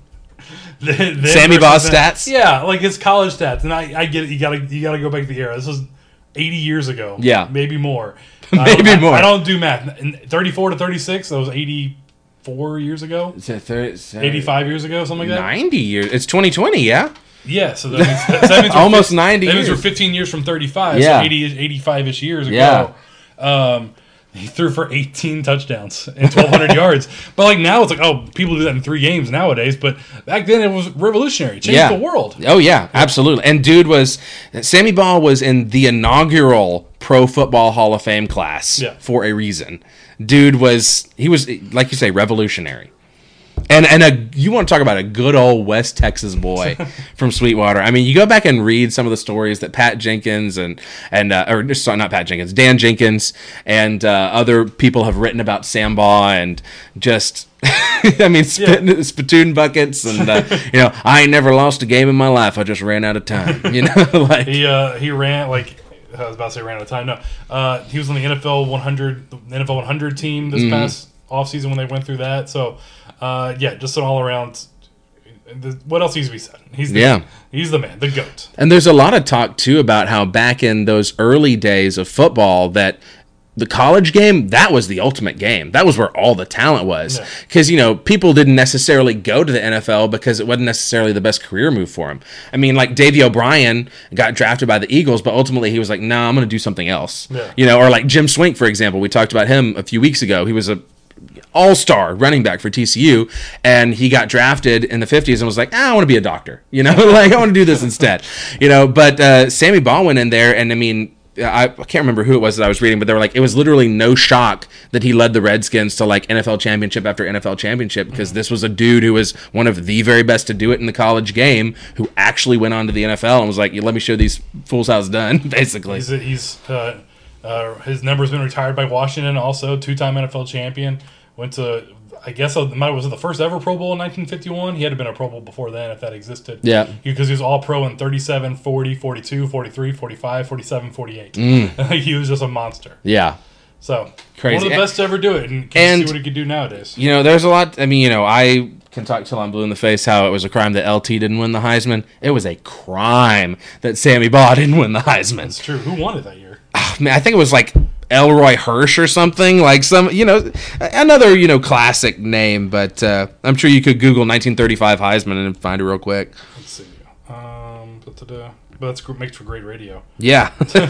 the, the Sammy Baugh's stats? Yeah, like his college stats. And I, I get it. You gotta you gotta go back to the era. This was eighty years ago. Yeah. Maybe more. maybe I more. I, I don't do math. thirty-four to thirty-six, that was eighty-four years ago? thirty, eighty-five years ago, something like that? ninety years. It's twenty twenty, yeah? Yeah, so that means, that means almost fifteen, ninety that years. means we're fifteen years from thirty-five, yeah. so eighty, eighty-five-ish years ago. Yeah. Um, he threw for eighteen touchdowns and twelve hundred yards. But like now it's like, oh, people do that in three games nowadays. But back then it was revolutionary. It changed yeah. the world. Oh, yeah, absolutely. And dude was, Sammy Baugh was in the inaugural Pro Football Hall of Fame class yeah. for a reason. Dude was, he was, like you say, revolutionary. And and a, you want to talk about a good old West Texas boy from Sweetwater. I mean, you go back and read some of the stories that Pat Jenkins and, and uh, or sorry, not Pat Jenkins, Dan Jenkins and uh, other people have written about Sam Baugh and just, I mean, spit, yeah. spittoon buckets and, uh, you know, I ain't never lost a game in my life. I just ran out of time, you know? like He uh, he ran, like, I was about to say ran out of time. No, uh, he was on the N F L one hundred, the N F L one hundred team this mm-hmm. past offseason when they went through that. So, Uh, yeah, just an all-around. The, what else needs to be said? He's the, yeah, he's the man, the GOAT. And there's a lot of talk too about how back in those early days of football, that the college game, that was the ultimate game. That was where all the talent was. Because yeah. you know, people didn't necessarily go to the N F L because it wasn't necessarily the best career move for him. I mean, like Davey O'Brien got drafted by the Eagles, but ultimately he was like, "Nah, I'm going to do something else." Yeah. You know, or like Jim Swink, for example. We talked about him a few weeks ago. He was a all-star running back for T C U, and he got drafted in the fifties and was like, ah, I want to be a doctor, you know, like I want to do this instead, you know. But uh, Sammy Baugh went in there, and I mean, I, I can't remember who it was that I was reading, but they were like, it was literally no shock that he led the Redskins to like N F L championship after N F L championship, because mm-hmm. this was a dude who was one of the very best to do it in the college game, who actually went on to the N F L and was like, let me show these fools how it's done, basically. He's, he's uh, uh, his number's been retired by Washington, also two-time N F L champion. Went to, I guess, it was it the first ever Pro Bowl in nineteen fifty-one? He had to been a Pro Bowl before then, if that existed. Yeah. Because he was all-pro in thirty-seven, forty, forty-two, forty-three, forty-five, forty-seven, forty-eight. Mm. He was just a monster. Yeah. So, crazy. One of the best to ever do it, and can and, see what he could do nowadays. You know, there's a lot, I mean, you know, I can talk till I'm blue in the face how it was a crime that L T didn't win the Heisman. It was a crime that Sammy Baugh didn't win the Heisman. That's true. Who won it that year? Oh, man, I think it was like Elroy Hirsch or something, like some, you know, another, you know, classic name, but uh, I'm sure you could Google nineteen thirty-five Heisman and find it real quick. Let's see. Um, but that's makes for great radio. Yeah.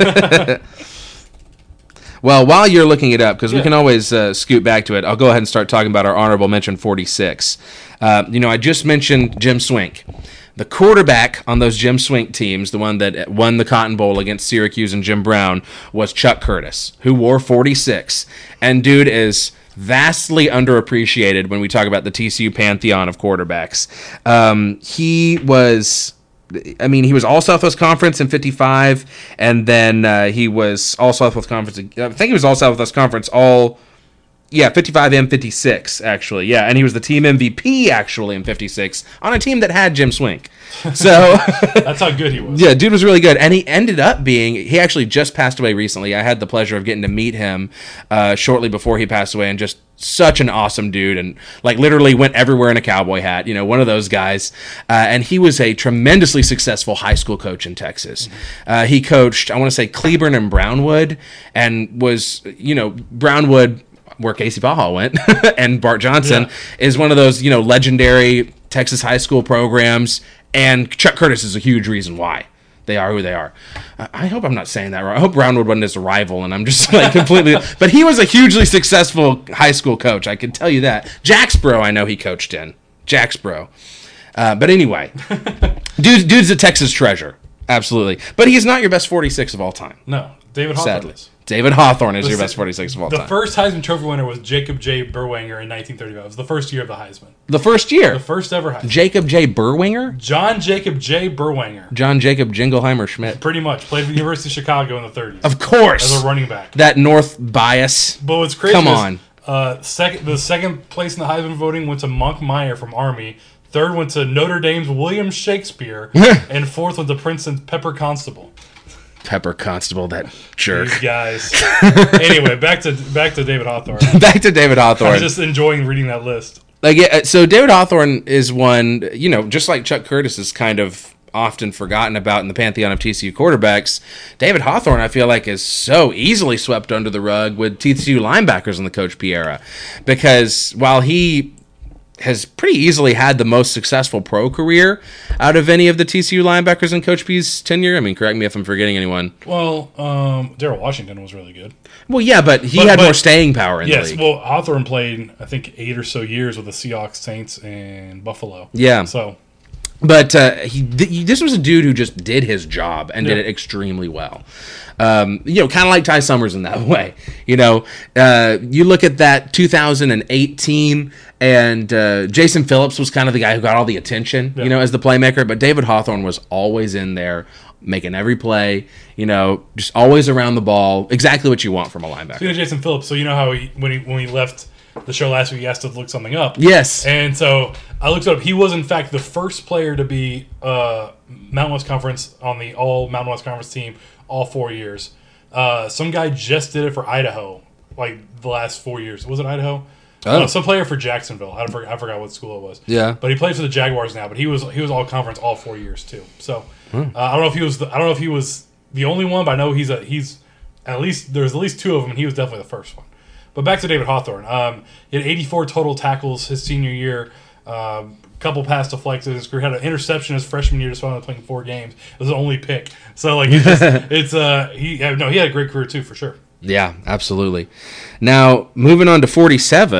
Well, while you're looking it up, because yeah. we can always uh, scoot back to it, I'll go ahead and start talking about our honorable mention forty-six. Uh, you know, I just mentioned Jim Swink. The quarterback on those Jim Swink teams, the one that won the Cotton Bowl against Syracuse and Jim Brown, was Chuck Curtis, who wore forty-six. And dude is vastly underappreciated when we talk about the T C U pantheon of quarterbacks. Um, he was... I mean, he was all Southwest Conference in fifty-five, and then uh, he was all Southwest Conference. I think he was all Southwest Conference all, yeah, fifty-five and fifty-six, actually. Yeah, and he was the team M V P, actually, in fifty-six, on a team that had Jim Swink. So that's how good he was. Yeah, dude was really good. And he ended up being, he actually just passed away recently. I had the pleasure of getting to meet him uh, shortly before he passed away, and just such an awesome dude, and like literally went everywhere in a cowboy hat, you know, one of those guys. Uh, and he was a tremendously successful high school coach in Texas. Uh, he coached, I want to say, Cleburne and Brownwood, and was, you know, Brownwood, where Casey Baja went, and Bart Johnson, yeah. is one of those, you know, legendary Texas high school programs. And Chuck Curtis is a huge reason why they are who they are. I hope I'm not saying that right. I hope Brownwood wasn't his rival, and I'm just like completely... But he was a hugely successful high school coach, I can tell you that. Jacksboro, I know he coached in. Jacksboro. Uh, but anyway, dude, dude's a Texas treasure. Absolutely. But he's not your best forty-six of all time. No. David Hawthorne Sadly. is. David Hawthorne is your best forty-six of all the time. The first Heisman Trophy winner was Jacob J. Berwanger in nineteen thirty-five. It was the first year of the Heisman. The first year? The first ever Heisman. Jacob J. Berwanger? John Jacob J. Berwanger. John Jacob Jingleheimer Schmidt. Pretty much. Played for the University of Chicago in the thirties. Of course. As a running back. That North bias. But what's crazy Come is, on. Uh, second, the second place in the Heisman voting went to Monk Meyer from Army. Third went to Notre Dame's William Shakespeare. And fourth went to Princeton's Pepper Constable. Pepper Constable, that jerk. These guys. Anyway, back to back to David Hawthorne. Back to David Hawthorne. I'm just enjoying reading that list. Like, yeah, so David Hawthorne is one, you know, just like Chuck Curtis is kind of often forgotten about in the pantheon of T C U quarterbacks. David Hawthorne, I feel like, is so easily swept under the rug with T C U linebackers in the Coach P era, because while he has pretty easily had the most successful pro career out of any of the T C U linebackers in Coach P's tenure. I mean, correct me if I'm forgetting anyone. Well, um, Darrell Washington was really good. Well, yeah, but he but, had but, more staying power in yes, the league. Yes, well, Hawthorne played, I think, eight or so years with the Seahawks, Saints, and Buffalo. Yeah. So, But uh, he, th- this was a dude who just did his job and yeah. did it extremely well. Um, you know, kind of like Ty Summers in that way. You know, uh, you look at that two thousand eight team, and uh, Jason Phillips was kind of the guy who got all the attention, yeah. you know, as the playmaker. But David Hawthorne was always in there, making every play, you know, just always around the ball. Exactly what you want from a linebacker. Speaking of Jason Phillips, so you know how he, when he when he left the show last week, he asked us to look something up. Yes. And so I looked it up. He was, in fact, the first player to be uh, Mountain West Conference on the all Mountain West Conference team all four years. Uh, some guy just did it for Idaho, like the last four years. Was it Idaho? Oh. Uh, some player for Jacksonville. I forgot, I forgot what school it was. Yeah. But he plays for the Jaguars now. But he was he was all conference all four years too. So hmm. uh, I don't know if he was the, I don't know if he was the only one, but I know he's a he's at least there's at least two of them, and he was definitely the first one. But back to David Hawthorne. Um, he had eighty-four total tackles his senior year. A um, couple pass deflected in his career. Had an interception his freshman year, despite only playing four games. It was the only pick. So like it's, just, it's uh he no he had a great career too for sure. Yeah, absolutely. Now moving on to forty-seven,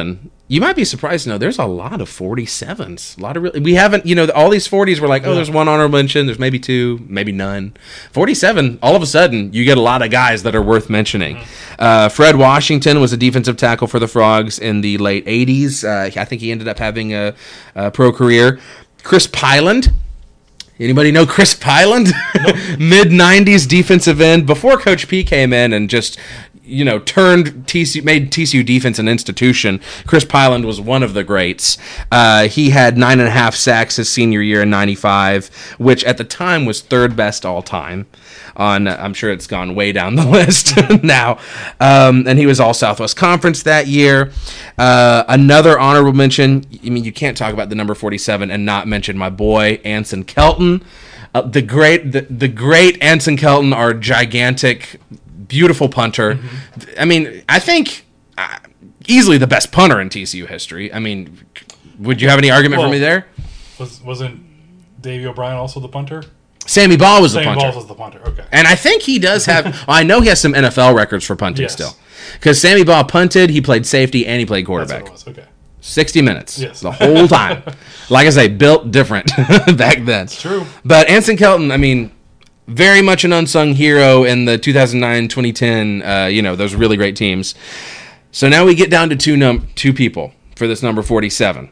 You might be surprised to know there's a lot of forty-sevens. A lot of really, we haven't, you know, all these forties were like, oh, there's one honorable mention, there's maybe two, maybe none. forty-seven, all of a sudden, you get a lot of guys that are worth mentioning. Mm-hmm. Uh, Fred Washington was a defensive tackle for the Frogs in the late eighties. Uh, I think he ended up having a, a pro career. Chris Pyland. Anybody know Chris Pyland? Nope. mid nineties defensive end before Coach P came in and just, you know, turned T C U, made T C U defense an institution. Chris Pyland was one of the greats. Uh, he had nine and a half sacks his senior year in ninety-five, which at the time was third best all time. On, I'm sure it's gone way down the list now. Um, and he was all Southwest Conference that year. Uh, another honorable mention. I mean, you can't talk about the number forty-seven and not mention my boy Anson Kelton. Uh, the great, the, the great Anson Kelton, our gigantic, beautiful punter. Mm-hmm. I mean, I think uh, easily the best punter in T C U history. I mean, would you have any argument well, for me there? Was, wasn't Davey O'Brien also the punter? Sammy Ball was Sammy the punter. Ball was the punter, okay. And I think he does have, well, I know he has some N F L records for punting yes. still. Because Sammy Ball punted, he played safety, and he played quarterback. That's what it was, okay. sixty minutes. Yes. The whole time. Like I say, built different back then. It's true. But Anson Kelton, I mean, very much an unsung hero in the two thousand nine twenty ten, uh, you know, those really great teams. So now we get down to two num- two people for this number forty-seven.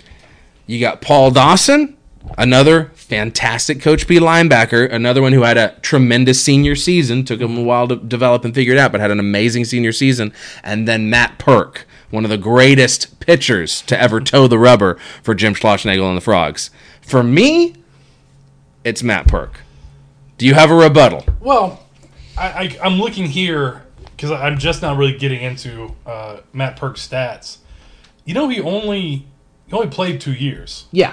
You got Paul Dawson, another fantastic Coach P linebacker, another one who had a tremendous senior season, took him a while to develop and figure it out, but had an amazing senior season. And then Matt Perk, one of the greatest pitchers to ever toe the rubber for Jim Schlossnagle and the Frogs. For me, it's Matt Perk. Do you have a rebuttal? Well, I, I, I'm looking here because I'm just not really getting into uh, Matt Perk's stats. You know, he only he only played two years. Yeah.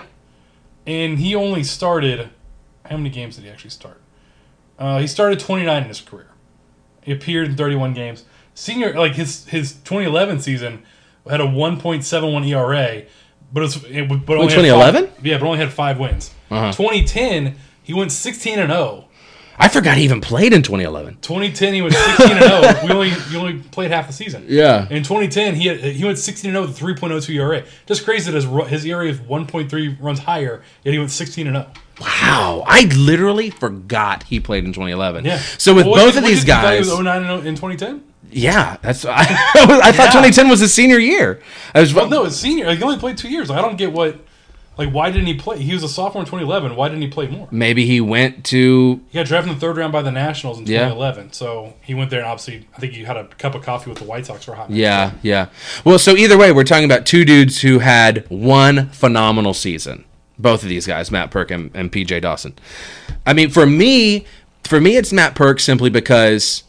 And he only started, how many games did he actually start? Uh, he started twenty-nine in his career. He appeared in thirty-one games. Senior, like his his twenty eleven season had a one point seven one E R A, but it's it, but only twenty eleven? Yeah, but only had five wins. Uh-huh. twenty ten, he went sixteen and oh. I forgot he even played in twenty eleven. twenty ten, he went sixteen and oh. We only he only played half the season. Yeah. In twenty ten, he had, he went sixteen and oh with a three point oh two E R A. Just crazy that his his E R A is one point three runs higher, yet he went sixteen and oh. Wow, I literally forgot he played in twenty eleven. Yeah. So with well, both did, of these guys, he was oh nine and oh in twenty ten. Yeah, that's. I, I thought yeah. twenty ten was his senior year. I was. Well, no, his senior. Like, he only played two years. Like, I don't get what. Like, why didn't he play? He was a sophomore in twenty eleven. Why didn't he play more? Maybe he went to. He got drafted in the third round by the Nationals in yeah. twenty eleven. So he went there and obviously, I think he had a cup of coffee with the White Sox for a hot minute. Yeah, so. yeah. Well, so either way, we're talking about two dudes who had one phenomenal season. Both of these guys, Matt Perk and, and P J Dawson. I mean, for me, for me, it's Matt Perk simply because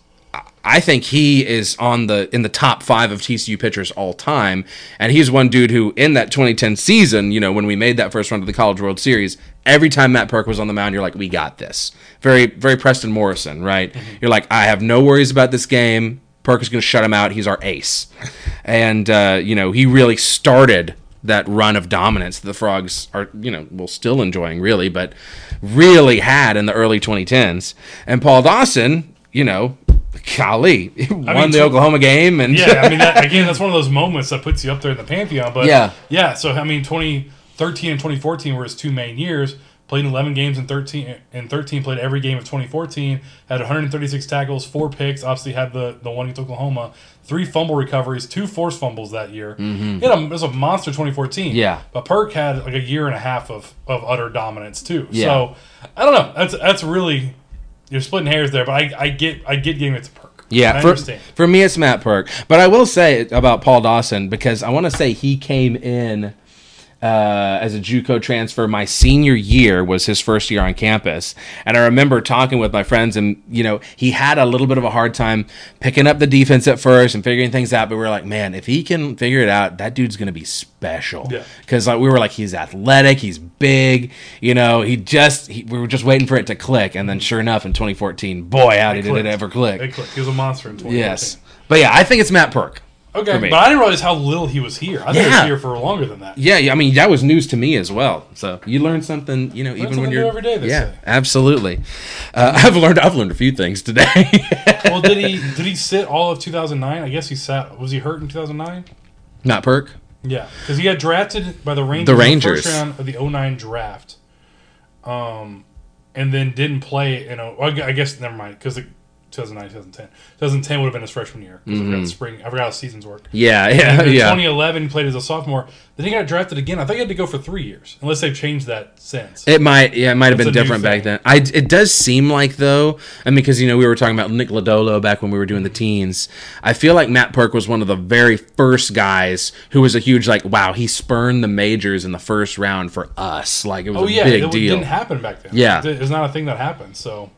I think he is on the in the top five of T C U pitchers all time, and he's one dude who, in that twenty ten season, you know, when we made that first run to the College World Series, every time Matt Perk was on the mound, you're like, we got this. Very, very Preston Morrison, right? Mm-hmm. You're like, I have no worries about this game. Perk is going to shut him out. He's our ace, and uh, you know, he really started that run of dominance that the Frogs are, you know, well, still enjoying, really, but really had in the early twenty tens. And Paul Dawson, you know, golly, won I mean, the Oklahoma game. And yeah, I mean, that, again, that's one of those moments that puts you up there in the pantheon. But yeah, yeah. So I mean, twenty thirteen and twenty fourteen were his two main years. Played in eleven games in thirteen. In thirteen, played every game of twenty fourteen. Had one hundred thirty-six tackles, four picks. Obviously, had the the one against Oklahoma. Three fumble recoveries, two forced fumbles that year. Mm-hmm. He had a, it was a monster twenty fourteen. Yeah, but Perk had like a year and a half of, of utter dominance too. Yeah. So I don't know. That's that's really, you're splitting hairs there. But I, I get I get getting it to Perk. Yeah, I for, understand. For me, it's Matt Perk. But I will say about Paul Dawson, because I want to say he came in uh, as a JUCO transfer. My senior year was his first year on campus. And I remember talking with my friends, and, you know, he had a little bit of a hard time picking up the defense at first and figuring things out. But we were like, man, if he can figure it out, that dude's going to be special. Because yeah. like, we were like, he's athletic, he's big, you know, he just, he, we were just waiting for it to click. And then sure enough, in twenty fourteen, boy, how did it ever click. It clicked. He was a monster in twenty fourteen. Yes. But yeah, I think it's Matt Perk. Okay, but I didn't realize how little he was here. I thought yeah. he was here for longer than that. Yeah, I mean, that was news to me as well. So you learn something, you know, learn even something when you're new every day. They yeah, say. absolutely. Uh, I've learned, I've learned a few things today. Well, did he did he sit all of two thousand nine? I guess he sat. Was he hurt in two thousand nine? Not Perk. Yeah, because he got drafted by the Rangers, The in Rangers. the first round of the oh nine draft, um, and then didn't play. You know, I guess never mind because twenty nine, twenty ten. twenty ten would have been his freshman year because mm-hmm. I forgot the spring. I forgot how seasons work. Yeah, yeah, and in yeah. twenty eleven, he played as a sophomore. Then he got drafted again. I think he had to go for three years, unless they've changed that since. It might, yeah, it might have It's been a new different back thing. then. I, it does seem like though, I mean, because you know we were talking about Nick Lodolo back when we were doing the teens. I feel like Matt Perk was one of the very first guys who was a huge like, wow, he spurned the majors in the first round for us. Like it was Oh a yeah, big it deal. didn't happen back then. Yeah. It's not a thing that happened. So.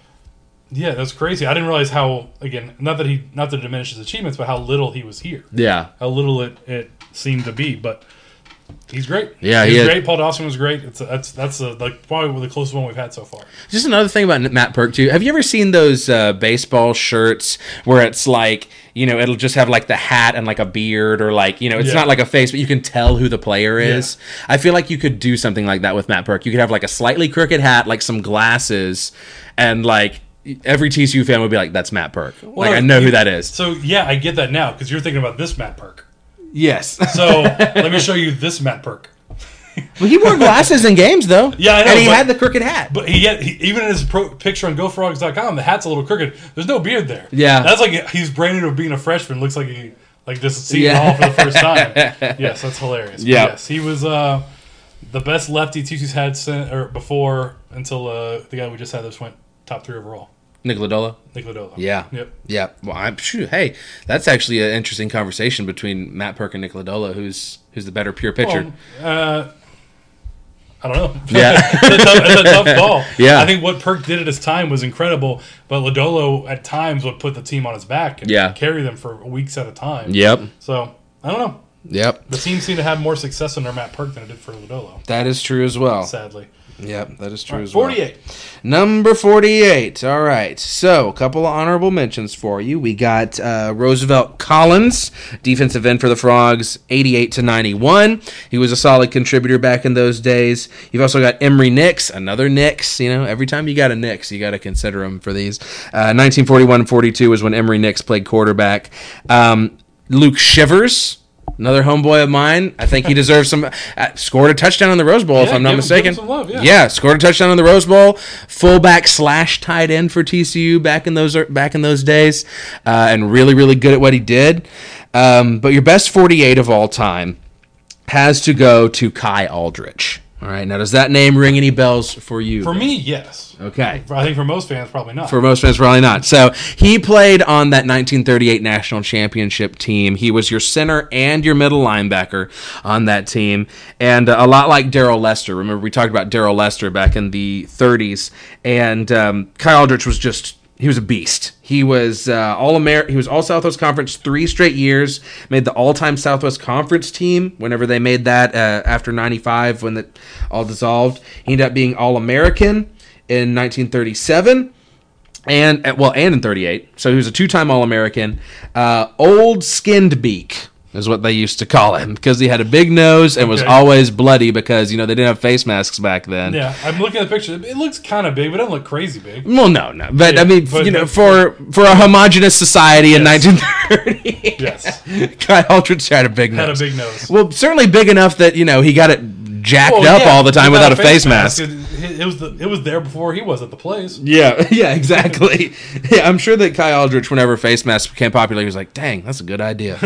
Yeah, that's crazy. I didn't realize how, again, not that he, not to diminish his achievements, but how little he was here. Yeah, How little it, it seemed to be, but he's great. Yeah, he's he had- great. Paul Dawson was great. It's a, that's that's a, like probably the closest one we've had so far. just another thing about Matt Perk too. Have you ever seen those uh, baseball shirts where it's like, you know, it'll just have like the hat and like a beard, or like, you know, it's Yeah. not like a face, but you can tell who the player is. I feel like you could do something like that with Matt Perk. You could have like a slightly crooked hat, like some glasses, and like every T C U fan would be like, "That's Matt Perk." Like I know who that is. So yeah, I get that now because you're thinking about this Matt Perk. Yes. So let me show you this Matt Perk. Well, he wore glasses in games though. Yeah, I know, and he but- had the crooked hat. But he, yet, he even in his pro, picture on go frogs dot com, the hat's a little crooked. There's no beard there. Yeah. That's like he's brand new to being a freshman. Looks like he like just seeing Yeah. it all for the first time. Yes, that's hilarious. But Yeah. Yes, he was uh, the best lefty T C's had sin- or before until uh, the guy we just had this went top three overall, Nick Lodolo. Nick Lodolo. Yeah. Yep. Yeah. Well, I'm sure. Hey, that's actually an interesting conversation between Matt Perk and Nick Lodolo. Who's who's the better pure pitcher? Well, uh, I don't know. Yeah. it's, a tough, it's a tough call. Yeah. I think what Perk did at his time was incredible, but Lodolo at times would put the team on his back and Yeah. carry them for weeks at a time. Yep. So, I don't know. Yep. The team seemed to have more success under Matt Perk than it did for Lodolo, That is true as well. sadly. Yep, that is true as well. forty-eight. Number forty-eight. All right. So, a couple of honorable mentions for you. We got uh, Roosevelt Collins, defensive end for the Frogs, eighty-eight to ninety-one. He was a solid contributor back in those days. You've also got Emery Nix, another Nix. You know, every time you got a Nix, you got to consider him for these. Uh, nineteen forty-one forty-two was when Emery Nix played quarterback. Um, Luke Shivers. Another homeboy of mine. I think he deserves some. Uh, scored a touchdown in the Rose Bowl, if Yeah, I'm not give him- mistaken. give him some love, yeah. scored a touchdown in the Rose Bowl. Fullback slash tight end for T C U back in those back in those days, uh, and really really good at what he did. Um, but your best forty-eight of all time has to go to Kai Aldrich. All right. Now, does that name ring any bells for you? For me, yes. Okay. I think for most fans, probably not. For most fans, probably not. So he played on that nineteen thirty-eight national championship team. He was your center and your middle linebacker on that team. And uh, a lot like Darrell Lester. Remember, we talked about Darrell Lester back in the thirties. And um, Kai Aldrich was just... He was a beast. He was uh, all Amer- He was all Southwest Conference three straight years. Made the all-time Southwest Conference team whenever they made that uh, after ninety-five when it all dissolved. He ended up being All-American in nineteen thirty-seven, and uh, well, and in thirty-eight. So he was a two-time All-American. Uh, Old Skinned Beak is what they used to call him because he had a big nose and was Okay. always bloody because, you know, they didn't have face masks back then. Yeah, I'm looking at the picture. It looks kind of big, but it doesn't look crazy big. Well, no, no, but Yeah, I mean, but you know, the- for for a homogenous society in Yes. nineteen thirty, Yes. Kai Aldrich had a big nose. Had a big nose. Well, certainly big enough that, you know, he got it jacked Well, up yeah, all the time without a face mask. It, it was the, it was there before he was at the place. Yeah, yeah, exactly. Yeah, I'm sure that Kai Aldrich, whenever face masks became popular, he was like, "Dang, that's a good idea."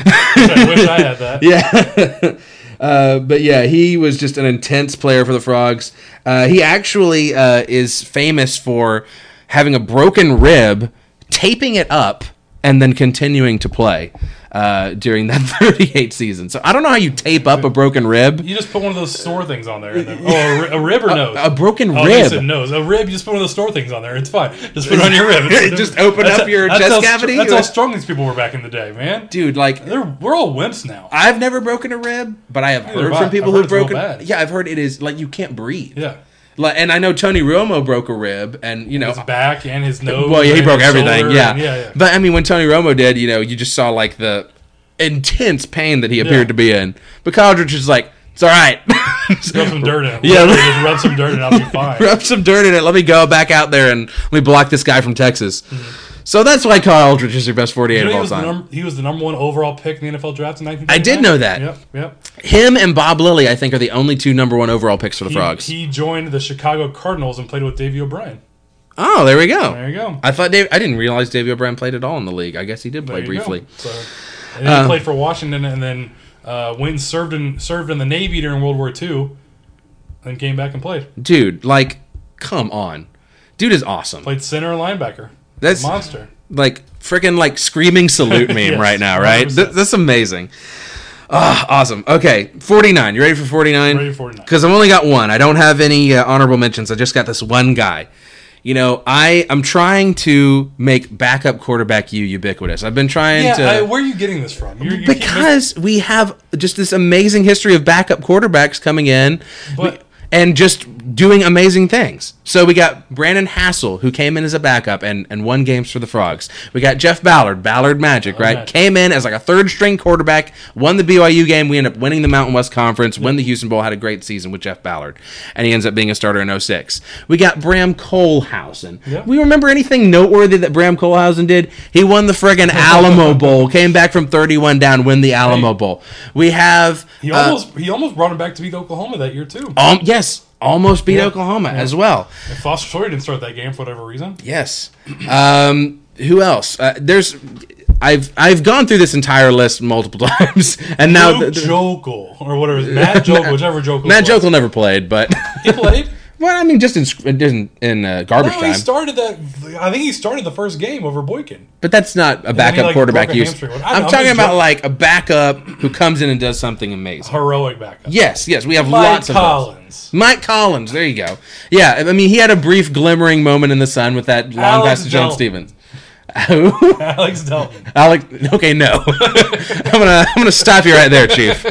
I wish I had that. Yeah. Uh, but yeah, he was just an intense player for the Frogs. Uh, he actually uh, is famous for having a broken rib, taping it up, and then continuing to play uh, during that thirty-eight season. So I don't know how you tape up a broken rib. You just put one of those store things on there. And then, oh, a, ri- a rib or nose? A broken oh, rib. I said nose. A rib, you just put one of those store things on there. It's fine. Just put it on your rib. It's- Just open that's up a- your that's chest how str- cavity? That's how strong these people were back in the day, man. Dude, like, They're, we're all wimps now. I've never broken a rib, but I have Neither heard have from I. people I've who've heard it's real broken. bad. Yeah, I've heard it is like you can't breathe. Yeah. Like, and I know Tony Romo broke a rib, and you know, His back and his nose. well, yeah, he and broke his everything. shoulder Yeah. and- yeah, yeah. But I mean, when Tony Romo did, you know, you just saw like the intense pain that he appeared Yeah. to be in. But Aldrich is like, it's all right. Rub some dirt in it. Yeah. Literally just rub some dirt in it. I'll be fine. Rub some dirt in it. Let me go back out there and let me block this guy from Texas. Mm-hmm. So that's why Kyle Aldridge is your best forty-eight You know, of he, all was the time. num- he was the number one overall pick in the N F L draft in nineteen I thirty-nine. did know that. Yep, yep. Him and Bob Lilly, I think, are the only two number one overall picks for the He, Frogs. he joined the Chicago Cardinals and played with Davey O'Brien. Oh, there we go. There you go. I thought Dave. I didn't realize Davey O'Brien played at all in the league. I guess he did play There you briefly. go. So, and then he Uh, played for Washington, and then uh, went and served in served in the Navy during World War Two, and came back and played. Dude, like, come on, dude is awesome. Played center and linebacker. That's Monster. like freaking like screaming salute meme Yes, right now, right? one hundred percent. Th- that's amazing. Ah, awesome. Okay, forty-nine. You ready for forty-nine? Ready for forty-nine. Because I've only got one. I don't have any uh, honorable mentions. I just got this one guy. You know, I I'm trying to make backup quarterback you ubiquitous. I've been trying Yeah, to. I, where are you getting this from? You're, you keep because we have just this amazing history of backup quarterbacks coming in But- and just doing amazing things. So we got Brandon Hassel, who came in as a backup and, and won games for the Frogs. We got Jeff Ballard, Ballard Magic, right? Magic. Came in as like a third string quarterback, won the B Y U game. We ended up winning the Mountain West Conference, won the Houston Bowl, had a great season with Jeff Ballard. And he ends up being a starter in oh six. We got Bram Kohlhausen. Yep. We remember anything noteworthy that Bram Kohlhausen did? He won the friggin' Alamo Bowl, came back from thirty-one down, win the Alamo Hey. Bowl. We have... He uh, almost he almost brought him back to beat Oklahoma that year too. um, yes, almost beat Yeah. Oklahoma Yeah. as well. And Foster Sawyer didn't start that game for whatever reason. Yes. Um, who else? Uh, there's, I've I've gone through this entire list multiple times, and now Luke the, the, Jokel or whatever. Matt Jokel, whichever Jokel. Matt was. Jokel never played, but He played. well, I mean, just in sc- in, in uh, garbage No, time. he started that. I think he started the first game over Boykin. But that's not a then he, backup like, quarterback broke a use. hamstring. I know, I'm I'm talking just about joking. like a backup who comes in and does something amazing. Heroic backup. Yes, yes, we have Mike lots of those. Collins. Mike Collins, there you go. Yeah, I mean, he had a brief glimmering moment in the sun with that long Alex pass to John Delton. Stevens. Who? Alex Delton. Alex, okay, no. I'm gonna I'm gonna stop you right there, Chief.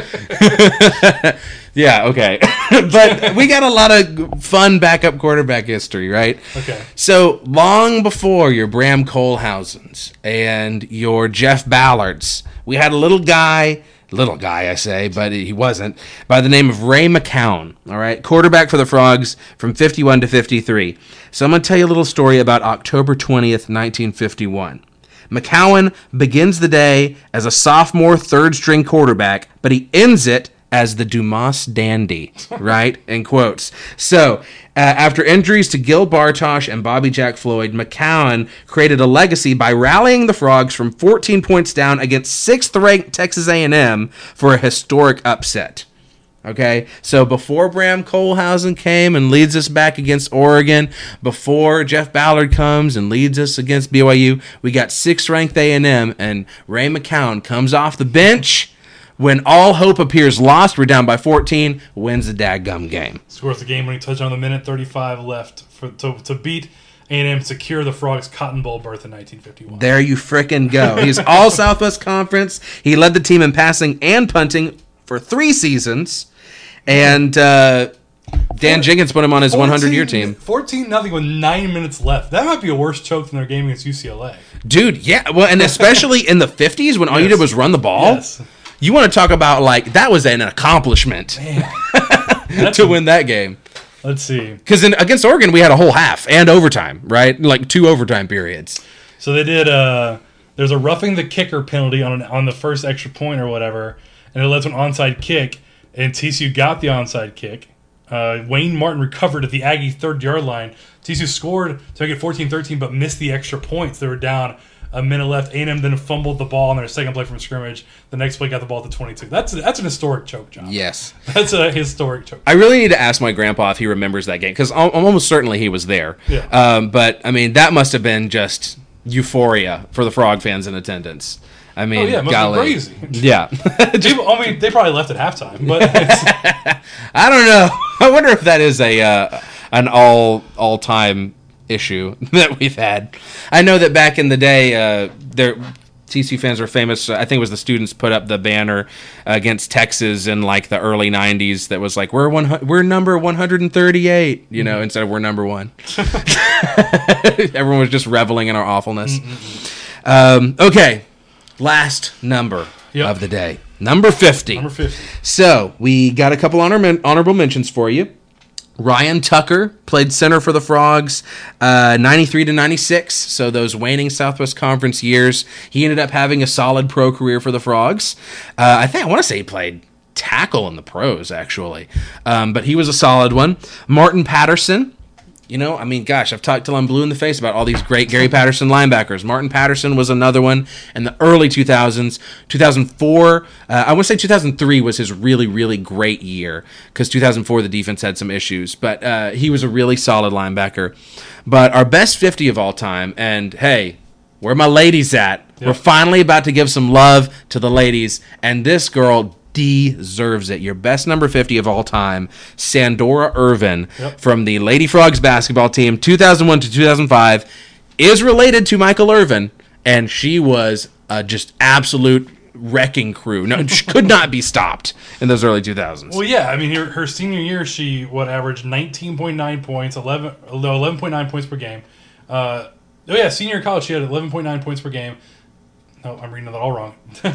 Yeah, okay. But we got a lot of fun backup quarterback history, right? Okay. So long before your Bram Kohlhausens and your Jeff Ballards, we had a little guy, little guy I say, but he wasn't, by the name of Ray McCown, all right? Quarterback for the Frogs from fifty-one to fifty-three. So I'm going to tell you a little story about October twentieth, nineteen fifty-one. McCowan begins the day as a sophomore third-string quarterback, but he ends it as the Dumas Dandy, right? In quotes. So, uh, after injuries to Gil Bartosh and Bobby Jack Floyd, McCowan created a legacy by rallying the Frogs from fourteen points down against sixth-ranked Texas A and M for a historic upset. Okay, so before Bram Kohlhausen came and leads us back against Oregon, before Jeff Ballard comes and leads us against B Y U, we got sixth-ranked A and M, and Ray McCown comes off the bench. When all hope appears lost, we're down by fourteen, wins the dadgum game. Scores the game when he touched on the minute thirty-five left for to, to beat A and M, secure the Frogs' Cotton Bowl berth in nineteen fifty-one. There you frickin' go. He's all Southwest Conference. He led the team in passing and punting for three seasons. And uh, Dan Jenkins put him on his hundred-year team. fourteen nothing with nine minutes left. That might be a worse choke than their game against U C L A. Dude, yeah. Well, and especially in the fifties when all you Yes. did was run the ball. Yes. You want to talk about, like, that was an accomplishment to win that game. Let's see. Because against Oregon, we had a whole half and overtime, right? Like two overtime periods. So they did. Uh, there's a roughing the kicker penalty on an, on the first extra point or whatever, and it led to an onside kick. And T C U got the onside kick. Uh, Wayne Martin recovered at the Aggie third yard line. T C U scored to make it fourteen thirteen, but missed the extra points. They were down a minute left. A and M then fumbled the ball on their second play from scrimmage. The next play got the ball at the twenty-two. That's that's an historic choke, John. Yes. That's a historic choke. I really need to ask my grandpa if he remembers that game, because I'm almost certainly he was there. Yeah. Um, but, I mean, that must have been just euphoria for the Frog fans in attendance. I mean, Oh, yeah, it must have been golly. crazy. Yeah. People, I mean, they probably left at halftime, but it's, I don't know. I wonder if that is a uh, an all all time issue that we've had. I know that back in the day, uh, there T C U fans were famous. I think it was the students put up the banner against Texas in like the early nineties that was like, we're one we're number one hundred thirty-eight, you know, instead of we're number one. Everyone was just reveling in our awfulness. Um, okay, last number Yep. of the day, number fifty. number fifty. So we got a couple honor men- honorable mentions for you. Ryan Tucker played center for the Frogs, uh, ninety-three to ninety-six. So those waning Southwest Conference years, he ended up having a solid pro career for the Frogs. Uh, I think I want to say he played tackle in the pros, actually, um, but he was a solid one. Martin Patterson. You know, I mean, gosh, I've talked till I'm blue in the face about all these great Gary Patterson linebackers. Martin Patterson was another one in the early two thousands. two thousand four, uh, I want to say two thousand three was his really, really great year because two thousand four the defense had some issues. But uh, he was a really solid linebacker. But our best fifty of all time, and hey, where my ladies at? Yep. We're finally about to give some love to the ladies, and this girl deserves it. Your best number fifty of all time, Sandora Irvin, yep. from the Lady Frogs basketball team, two thousand one to two thousand five, is related to Michael Irvin, and she was uh, just absolute wrecking crew. No, she could not be stopped in those early two thousands. Well, yeah, I mean, her, her senior year, she what averaged nineteen point nine points, eleven no, eleven point nine points per game. Uh, oh yeah, senior year in college, she had eleven point nine points per game. No, I'm reading that all wrong.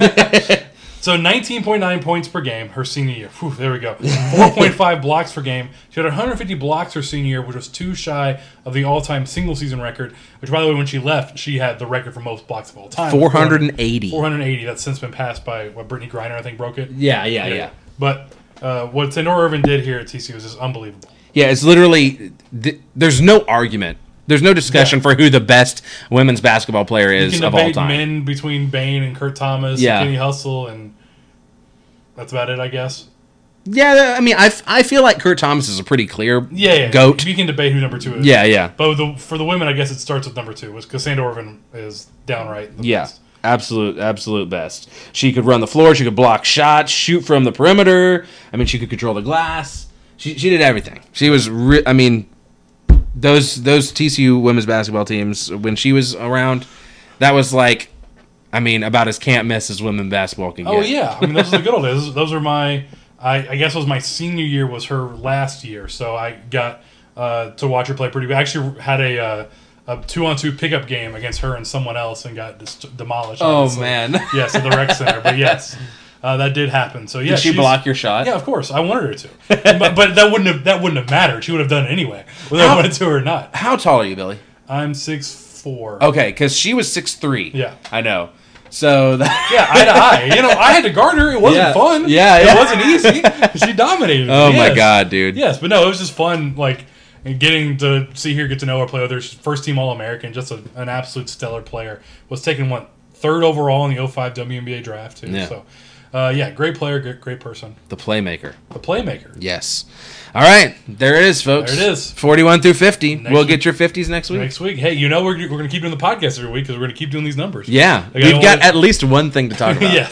So nineteen point nine points per game her senior year. Whew, there we go. four point five blocks per game. She had one hundred fifty blocks her senior year, which was two shy of the all-time single-season record, which, by the way, when she left, she had the record for most blocks of all time. four hundred eighty. four hundred eighty. That's since been passed by, what, Brittany Griner, I think, broke it? Yeah, yeah, yeah. yeah. But uh, what Sandora Irvin did here at T C U is just unbelievable. Yeah, it's literally th- – there's no argument. There's no discussion yeah. for who the best women's basketball player is of all time. You can debate men between Bain and Kurt Thomas, yeah. and Kenny Hustle, and that's about it, I guess. Yeah, I mean, I, I feel like Kurt Thomas is a pretty clear yeah, yeah. goat. You can debate who number two is. Yeah, yeah. But the, for the women, I guess it starts with number two, because Sandora Irvin is downright the yeah. best. Absolute, absolute best. She could run the floor. She could block shots, shoot from the perimeter. I mean, she could control the glass. She she did everything. She was, re- I mean, those those T C U women's basketball teams, when she was around, that was like, I mean, about as can't miss as women basketball can get. Oh, yeah. I mean, those are the good old days. Those are my, I, I guess it was my senior year was her last year, so I got uh, to watch her play pretty good. I actually had a... Uh, a two-on-two pickup game against her and someone else and got dis- demolished. Oh, obviously. man. Yes, at the rec center. But, yes, uh, that did happen. So, yeah, did she block your shot? Yeah, of course. I wanted her to. but, but that wouldn't have that wouldn't have mattered. She would have done it anyway, whether how, I wanted to or not. How tall are you, Billy? I'm six foot four. Okay, because she was six foot three. Yeah. I know. So that yeah, eye to eye. You know, I had to guard her. It wasn't yeah. fun. Yeah, yeah. It wasn't easy. She dominated me. Oh, yes. my God, dude. Yes, but no, it was just fun, like, and getting to see her, get to know her, play with her. She's first team All American, just a, an absolute stellar player. Was taken what third overall in the oh five W N B A draft too. Yeah. So, uh, yeah, great player, great, great person. The playmaker. The playmaker. Yes. All right, there it is, folks. There it is. Forty-one through fifty. Next we'll week. get your fifties next week. Next week. Hey, you know we're we're going to keep doing the podcast every week because we're going to keep doing these numbers. Yeah, like, we've got at least one thing to talk about. Yes.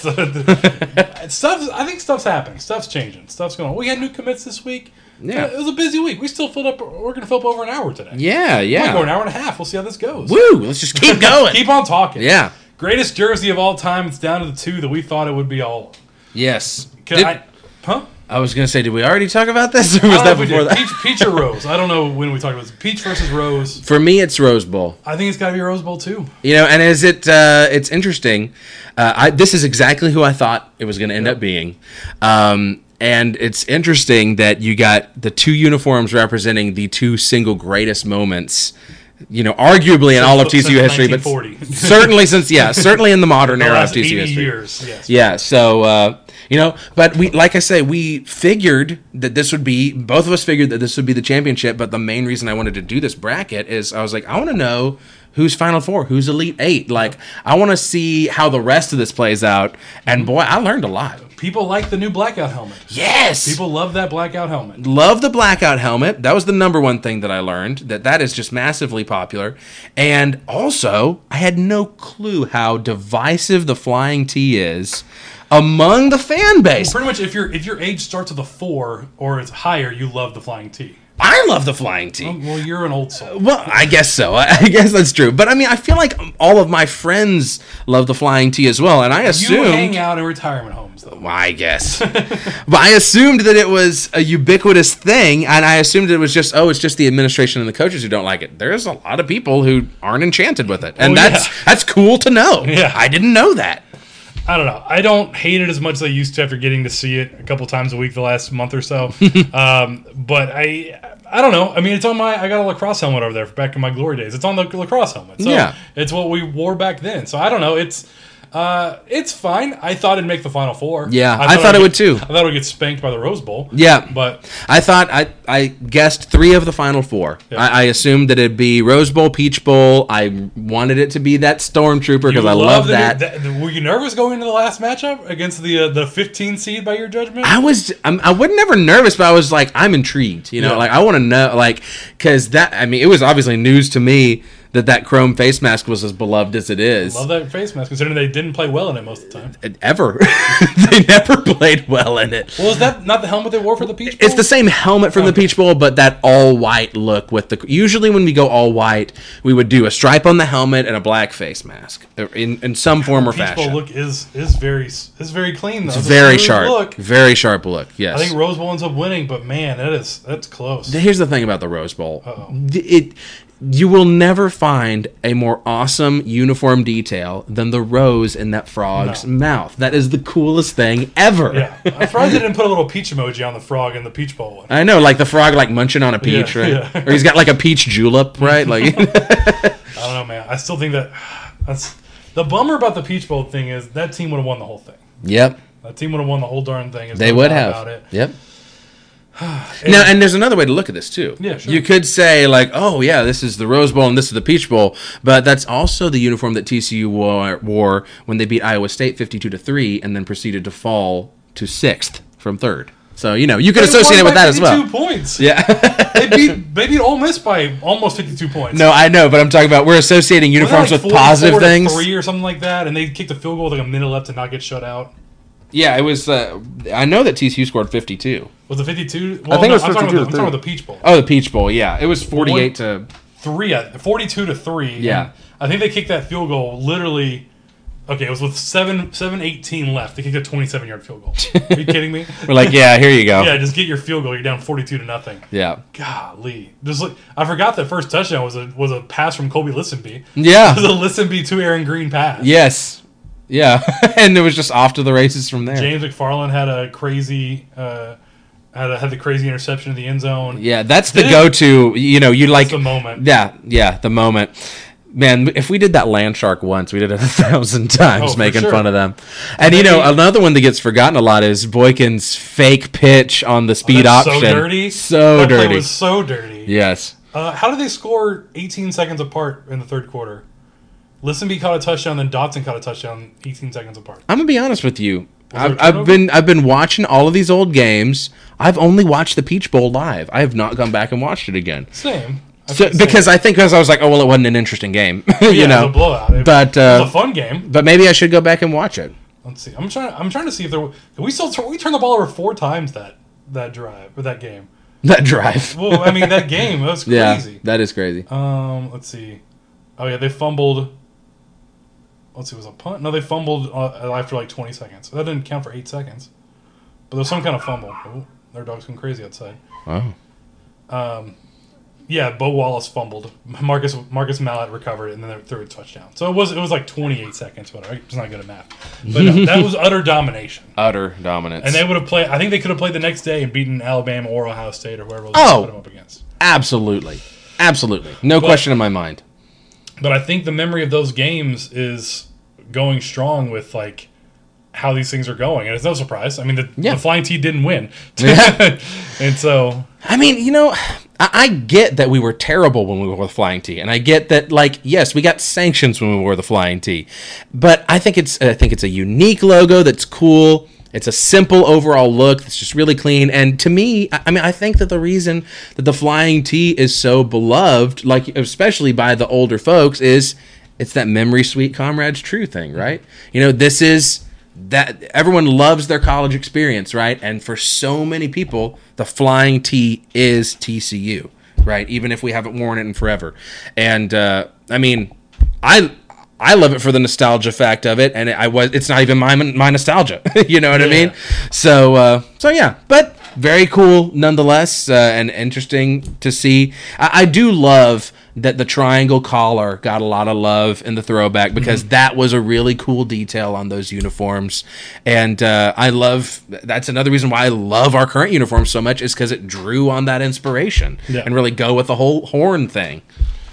Stuff. I think stuff's happening. Stuff's changing. Stuff's going on. We had new commits this week. Yeah, it was a busy week. We still filled up. We're going to fill up over an hour today. Yeah, yeah. We're going an hour and a half. We'll see how this goes. Woo! Let's just keep going. Keep on talking. Yeah. Greatest jersey of all time. It's down to the two that we thought it would be all. Yes. Did, I, huh? I was going to say, did we already talk about this, or was that before that? Peach, Peach or Rose? I don't know when we talked about this. Peach versus Rose. For me, it's Rose Bowl. I think it's got to be Rose Bowl too. You know, and is it? Uh, it's interesting. Uh, I, this is exactly who I thought it was going to end yep. up being. Um, And it's interesting that you got the two uniforms representing the two single greatest moments, you know, arguably in all of T C U history, but certainly since, yeah, certainly in the modern the era of T C U eighty history. Years, yes. Yeah, so, uh, you know, but we, like I say, we figured that this would be, both of us figured that this would be the championship, but the main reason I wanted to do this bracket is I was like, I want to know who's Final Four, who's Elite Eight. Like, I want to see how the rest of this plays out, and boy, I learned a lot. People like the new blackout helmet. Yes! People love that blackout helmet. Love the blackout helmet. That was the number one thing that I learned, that that is just massively popular. And also, I had no clue how divisive the flying T is among the fan base. Well, pretty much, if, your if your age starts with a four or it's higher, you love the flying T. I love the flying T. Well, well, you're an old soul. Well, I guess so. I guess that's true. But, I mean, I feel like all of my friends love the flying T as well, and I assumed... You hang out in retirement homes, though. Well, I guess. But I assumed that it was a ubiquitous thing, and I assumed it was just, oh, it's just the administration and the coaches who don't like it. There's a lot of people who aren't enchanted with it, and oh, that's yeah. that's cool to know. Yeah. I didn't know that. I don't know. I don't hate it as much as I used to after getting to see it a couple times a week the last month or so. um, but I I don't know. I mean, it's on my. I got a lacrosse helmet over there back in my glory days. It's on the lacrosse helmet. So Yeah. It's what we wore back then. So I don't know. It's. Uh, it's fine. I thought it'd make the Final Four. Yeah, I thought it would get, too. I thought it would get spanked by the Rose Bowl. Yeah, but I thought I I guessed three of the Final Four. Yeah. I, I assumed that it'd be Rose Bowl, Peach Bowl. I wanted it to be that Stormtrooper because I love that. that. Were you nervous going into the last matchup against the uh, the fifteen seed by your judgment? I was I'm, I wasn't never nervous, but I was like I'm intrigued. You know, Yeah. like I want to know, like because that I mean it was obviously news to me that that chrome face mask was as beloved as it is. Love that face mask, considering they didn't play well in it most of the time. Ever. They never played well in it. Well, is that not the helmet they wore for the Peach Bowl? It's the same helmet from the Peach Bowl, but that all white look with the. Usually, when we go all white, we would do a stripe on the helmet and a black face mask in in some form or Peach fashion. Bowl look is is very is very clean though. It's very smooth sharp, Look. very sharp look. Yes. I think Rose Bowl ends up winning, but man, that is that's close. Here's the thing about the Rose Bowl. Uh-oh. It you will never find a more awesome uniform detail than the rose in that frog's No. mouth. That is the coolest thing ever. Yeah, I'm surprised they didn't put a little peach emoji on the frog in the Peach Bowl one. I know, like the frog like munching on a peach, Yeah, right? yeah. Or he's got like a peach julep, right? Like I don't know, man. I still think that that's the bummer about the Peach Bowl thing is that team would have won the whole thing. Yep. That team would have won the whole darn thing. There's They no would doubt have. About it. Yep. And- Now, and there's another way to look at this too. Yeah, sure. You could say like, oh yeah, this is the Rose Bowl and this is the Peach Bowl, but that's also the uniform that T C U wore, wore when they beat Iowa State fifty-two to three, and then proceeded to fall to sixth from third. So you know you could They associate it won with by that as well. fifty-two points. Yeah. they beat they beat Ole Miss by almost fifty-two points. No, I know, but I'm talking about we're associating Wasn't that uniforms like with positive forty-four to things. three or something like that, and they kicked the field goal with like a minute left to not get shut out. Yeah, it was. Uh, I know that T C U scored fifty-two. Was it fifty-two? Well, I think no, it was I'm talking fifty-two about to the, I'm talking three. about the Peach Bowl. Oh, the Peach Bowl. Yeah, it was forty-eight to Three, uh, forty-two to three. Yeah. and I think they kicked that field goal literally. Okay, it was with seven seven eighteen left. They kicked a twenty-seven yard field goal. Are you kidding me? We're like, yeah, here you go. Yeah, just get your field goal. You're down forty-two to nothing. Yeah. Golly, just like I forgot that first touchdown was a was a pass from Colby Listenby. Yeah. It was a Listenby to Aaron Green pass. Yes. Yeah. And it was just off to the races from there. James McFarland had a crazy uh, had a, had the crazy interception in the end zone. Yeah, that's the Did it- go-to. You know, you like the moment. Yeah, yeah, the moment. Man, if we did that land shark once, we did it a thousand times, Oh, for making sure. fun of them. And you they- know, another one that gets forgotten a lot is Boykin's fake pitch on the speed That's option. so dirty. So that dirty. Play was so dirty. Yes. Uh, how did they score eighteen seconds apart in the third quarter? Listenby caught a touchdown, then Dotson caught a touchdown eighteen seconds apart. I'm gonna be honest with you. there I've, a I've turnover? been I've been watching all of these old games. I've only watched the Peach Bowl live. I have not gone back and watched it again. Same. I So, think same. because I think because I was like, oh well, it wasn't an interesting game, yeah, you it know. was a blowout. It, But it uh, was a fun game. but maybe I should go back and watch it. Let's see. I'm trying. I'm trying to see if there. Did we still we turned the ball over four times that that drive or that game. That drive. Well, I mean that game that was Yeah, crazy. that is crazy. Um, let's see. Oh yeah, they fumbled. Let's see, was it a punt? No, they fumbled uh, after like twenty seconds. So that didn't count for eight seconds. But there was some kind of fumble. Oh, their dog's going crazy outside. Oh. Um, yeah, Bo Wallace fumbled. Marcus Marcus Mallet recovered it, and then they threw a touchdown. So it was it was like twenty-eight seconds. Whatever. It's not good at math, but no, that was utter domination. Utter dominance. And they would have played. I think they could have played the next day and beaten Alabama or Ohio State or whoever else Oh. they put them up against. Absolutely. Absolutely. No But- question in my mind. But I think the memory of those games is going strong with like how these things are going, and it's no surprise. I mean, the, Yeah. the Flying T didn't win, Yeah. and so I mean, you know, I, I get that we were terrible when we wore the Flying T, and I get that, like, yes, we got sanctions when we wore the Flying T, but I think it's I think it's a unique logo that's cool. It's a simple overall look that's just really clean, and to me, I, I mean, I think that the reason that the Flying T is so beloved, like especially by the older folks, is it's that memory sweet comrades true thing, right? You know, this is. That everyone loves their college experience, right? And for so many people, the Flying T is T C U, right? Even if we haven't worn it in forever. And uh, I mean, I I love it for the nostalgia fact of it, and I was it's not even my my nostalgia, you know what I Yeah. mean? So uh, so yeah, but very cool nonetheless, uh, and interesting to see. I, I do love that the triangle collar got a lot of love in the throwback because mm-hmm. that was a really cool detail on those uniforms. And uh, I love, that's another reason why I love our current uniforms so much is because it drew on that inspiration yeah. and really go with the whole horn thing.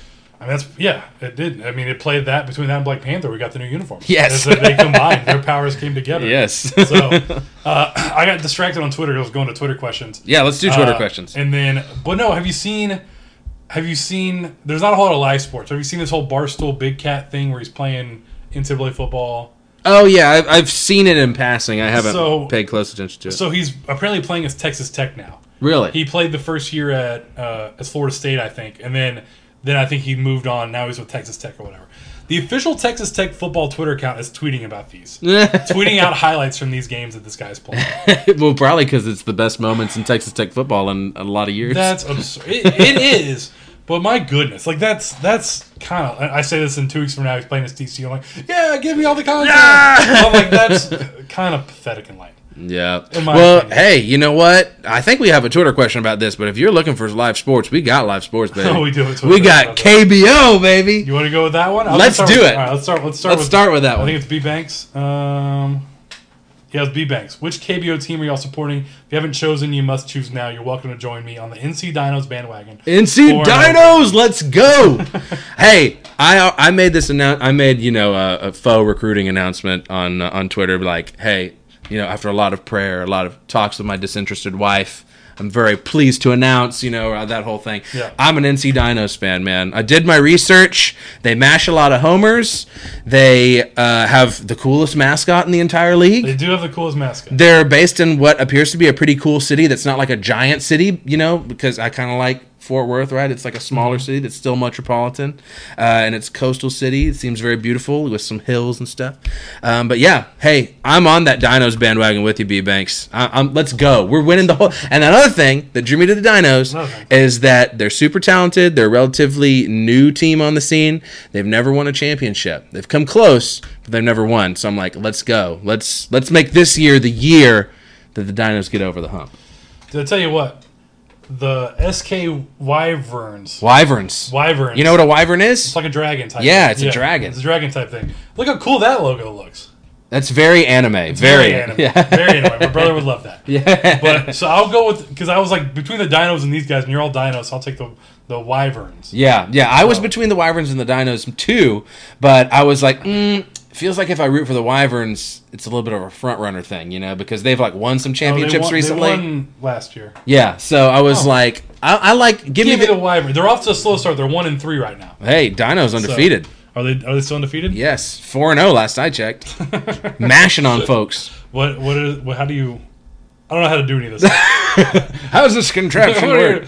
I mean, that's, yeah, it did. I mean, it played that between that and Black Panther. We got the new uniforms. Yes. As they combined. Their powers came together. Yes. So uh, I got distracted on Twitter. I was going to Twitter questions. Yeah, let's do Twitter uh, questions. And then, but no, have you seen, have you seen, there's not a whole lot of live sports. Have you seen this whole Barstool Big Cat thing where he's playing N C double A football? Oh, yeah, I've, I've seen it in passing. I haven't so, paid close attention to it. So he's apparently playing as Texas Tech now. Really? He played the first year at uh, as Florida State, I think, and then Then I think he moved on. Now he's with Texas Tech or whatever. The official Texas Tech football Twitter account is tweeting about these. tweeting out highlights from these games that this guy's playing. Well, probably because it's the best moments in Texas Tech football in a lot of years. That's absurd. It, it is. But my goodness. Like, that's that's kind of... I say this in two weeks from now. He's playing his T C U. I'm like, yeah, give me all the content. Yeah! I'm like, that's kind of pathetic and lame. Yeah. Well, opinion. Hey, you know what? I think we have a Twitter question about this, but if you're looking for live sports, we got live sports, baby. Oh, we do. We got K B O, baby. You want to go with that one? Let's do with, it. All right, let's start. Let's start. Let's with, start with that one. I think it's B Banks. Um, yeah, it's B Banks. Which K B O team are y'all supporting? If you haven't chosen, you must choose now. You're welcome to join me on the N C Dinos bandwagon. N C Dinos, let's go! Hey, I I made this announce. I made you know a, a faux recruiting announcement on uh, on Twitter, like, hey. You know, after a lot of prayer, a lot of talks with my disinterested wife, I'm very pleased to announce, you know, uh, that whole thing. Yeah. I'm an N C Dinos fan, man. I did my research. They mash a lot of homers. They uh, have the coolest mascot in the entire league. They do have the coolest mascot. They're based in what appears to be a pretty cool city that's not like a giant city, you know, because I kind of like Fort Worth, right? It's like a smaller mm-hmm. city that's still metropolitan, uh, and it's coastal city. It seems very beautiful with some hills and stuff. Um, but yeah, hey, I'm on that Dinos bandwagon with you, B Banks. I, I'm, let's go. We're winning the whole. And another thing that drew me to the Dinos okay. is that they're super talented. They're a relatively new team on the scene. They've never won a championship. They've come close, but they've never won. So I'm like, let's go. Let's let's make this year the year that the Dinos get over the hump. Did I tell you what? The S K Wyverns. Wyverns. Wyverns. You know what a wyvern is? It's like a dragon type Yeah, thing. it's a yeah, dragon. It's a dragon type thing. Look how cool that logo looks. That's very anime. It's very, very anime. Yeah. Very anime. My brother would love that. Yeah. But so I'll go with, because I was like between the Dinos and these guys, and you're all Dinos, so I'll take the the Wyverns. Yeah, yeah. I so. was between the Wyverns and the Dinos too, but I was like, mm, feels like if I root for the Wyverns, it's a little bit of a front runner thing, you know, because they've like won some championships oh, they won, recently. They won last year. Yeah, so I was oh. like, I, I like give, give me me the, the Wyverns. They're off to a slow start. They're one and three right now. Hey, Dinos undefeated. So, are they are they still undefeated? Yes, four and zero last I checked. Mashing on folks. What what is what? How do you? I don't know how to do any of this. How's this contraption work?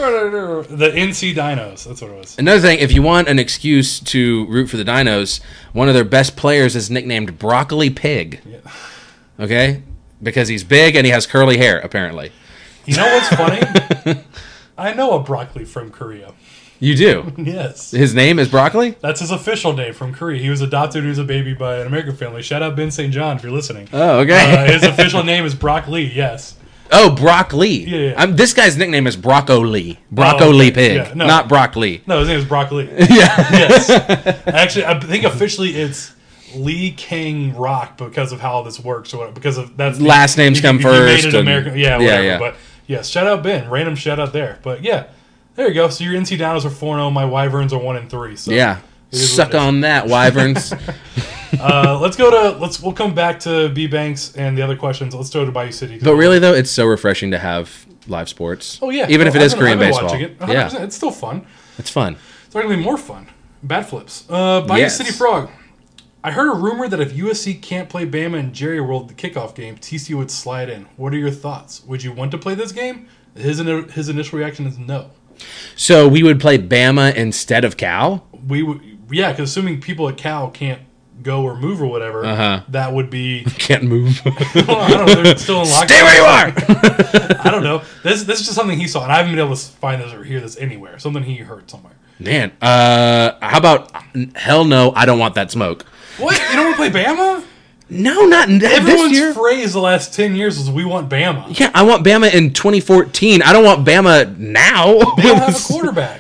The N C Dinos. That's what it was. Another thing, if you want an excuse to root for the Dinos, one of their best players is nicknamed Broccoli Pig. Yeah. Okay? Because he's big and he has curly hair, apparently. You know what's funny? I know a Broccoli from Korea. You do? Yes. His name is Broccoli? That's his official name from Korea. He was adopted when he was a baby by an American family. Shout out Ben Saint John if you're listening. Oh, okay. Uh, his official name is Brock Lee, yes. Oh, Brock Lee. Yeah, yeah. I'm, this guy's nickname is Broccoli. Broccoli oh, okay. Pig, yeah, no. not Broccoli. No, his name is Brock Lee. Yeah. Yes. Actually, I think officially it's Lee Kang Rock because of how this works. Or whatever, because of that's the, last names he, come he first. Made it American. Yeah, yeah, whatever. yeah. But yes, shout out Ben. Random shout out there. But yeah. There you go. So your N C Dinos are four and oh. My Wyverns are one and three. So yeah. Suck on that, Wyverns. uh, let's go to let's. We'll come back to B Banks and the other questions. Let's go to Bayou City. But really, though, it's so refreshing to have live sports. Oh yeah. Even oh, if it I've is been, Korean I've been baseball. Watching it. Yeah. It's still fun. It's fun. It's going to be more fun. Bat flips. Uh, Bayou yes. City Frog. I heard a rumor that if U S C can't play Bama and Jerry World the kickoff game, T C U would slide in. What are your thoughts? Would you want to play this game? His his initial reaction is no. So we would play Bama instead of Cal? We would, yeah, because assuming people at Cal can't go or move or whatever, uh-huh. that would be can't move. well, I don't know. They're still in lockdown. Stay where you are. I don't know. This this is just something he saw, and I haven't been able to find this or hear this anywhere. Something he heard somewhere. Man, uh, how about hell no? I don't want that smoke. What? You don't want to play Bama? No, not this Everyone's year. phrase the last ten years was "We want Bama." Yeah, I want Bama in twenty fourteen. I don't want Bama now. They don't have a quarterback.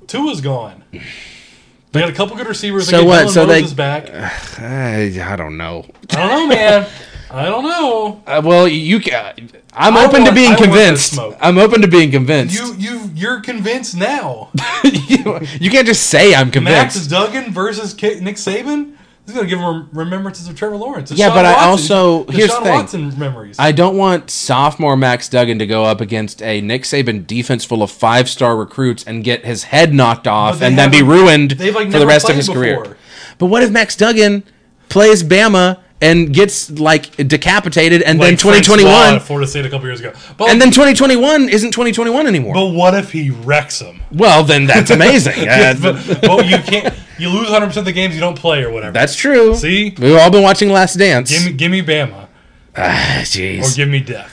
Tua's gone. They got a couple good receivers. So they what? Dylan So they Moses back. I, I don't know. I don't know, man. I don't know. Uh, well, you can. I'm I open want- to being I want that convinced. smoke. I'm open to being convinced. You you you're convinced now. you, you can't just say I'm convinced. Max Duggan versus K- Nick Saban. This is gonna give him remembrances of Trevor Lawrence. Yeah, Deshaun but I Watson, also- here's the Deshaun thing. Watson memories. I don't want sophomore Max Duggan to go up against a Nick Saban defense full of five-star recruits and get his head knocked off But they and then be haven't- ruined they've, like, for the never rest of played his career. before. But what if Max Duggan plays Bama and gets like decapitated, and Like then twenty Frank Swad twenty-one, at Florida State a couple years ago. But and then twenty twenty-one isn't twenty twenty-one anymore? but what if he wrecks them? Well, then that's amazing. Uh, but, but you can't. You lose one hundred percent of the games you don't play or whatever. that's true. See? We've all been watching Last Dance. Give me, give me Bama Ah, or jeez. give me death.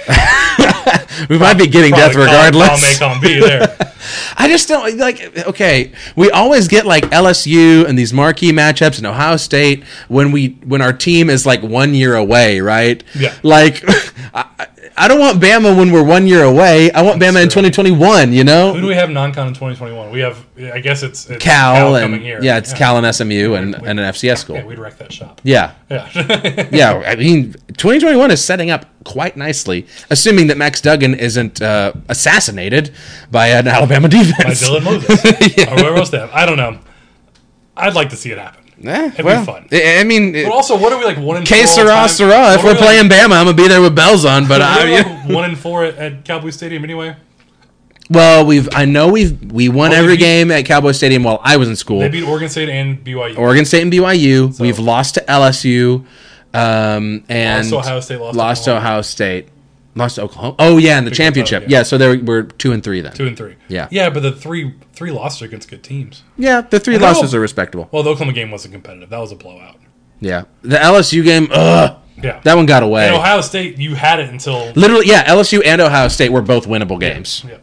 We might be getting death Probably regardless. I'll make on B there. I just don't like. Okay, we always get like L S U and these marquee matchups and Ohio State when we when our team is like one year away, right? Yeah. Like, I, I don't want Bama when we're one year away. I want Bama in twenty twenty-one. You Who know, do we have non-con in twenty twenty-one? We have. I guess it's, it's Cal, coming and here. yeah, it's Cal and S M U and, We- and an F C S school. Yeah, we'd wreck that shop. Yeah. Yeah. Yeah, I mean, twenty twenty-one is setting up quite nicely, assuming that Max Duggan isn't uh, assassinated by an Alabama By defense. Dylan Moses or whoever else they have. I don't know. I'd like to see it happen. Eh, It'd well, be fun. I I mean, But also, what are we like one in Que four all sera, time? sera. If What are we're we, playing Bama, I'm gonna be there with bells on. But Like, I, what are we, like, one in four at, at Cowboy Stadium anyway. well, we've I know we've we won Oh, they every beat- game at Cowboy Stadium while I was in school. They beat Oregon State and B Y U. Oregon State and B Y U. We've lost to L S U, um, and Lost to Ohio State, lost to lost to Oklahoma. Ohio State, lost to Oklahoma. Oh yeah, in the Big championship. Kentucky, yeah. Yeah, so they we're two and three then. Two and three. Yeah. Yeah, but the three three losses are against good teams. Yeah, the three And that losses will- are respectable. Well, the Oklahoma game wasn't competitive. That was a blowout. Yeah, the L S U game. Ugh, Yeah. that one got away. And Ohio State, you had it until. Literally, yeah, L S U and Ohio State were both winnable games. Yeah.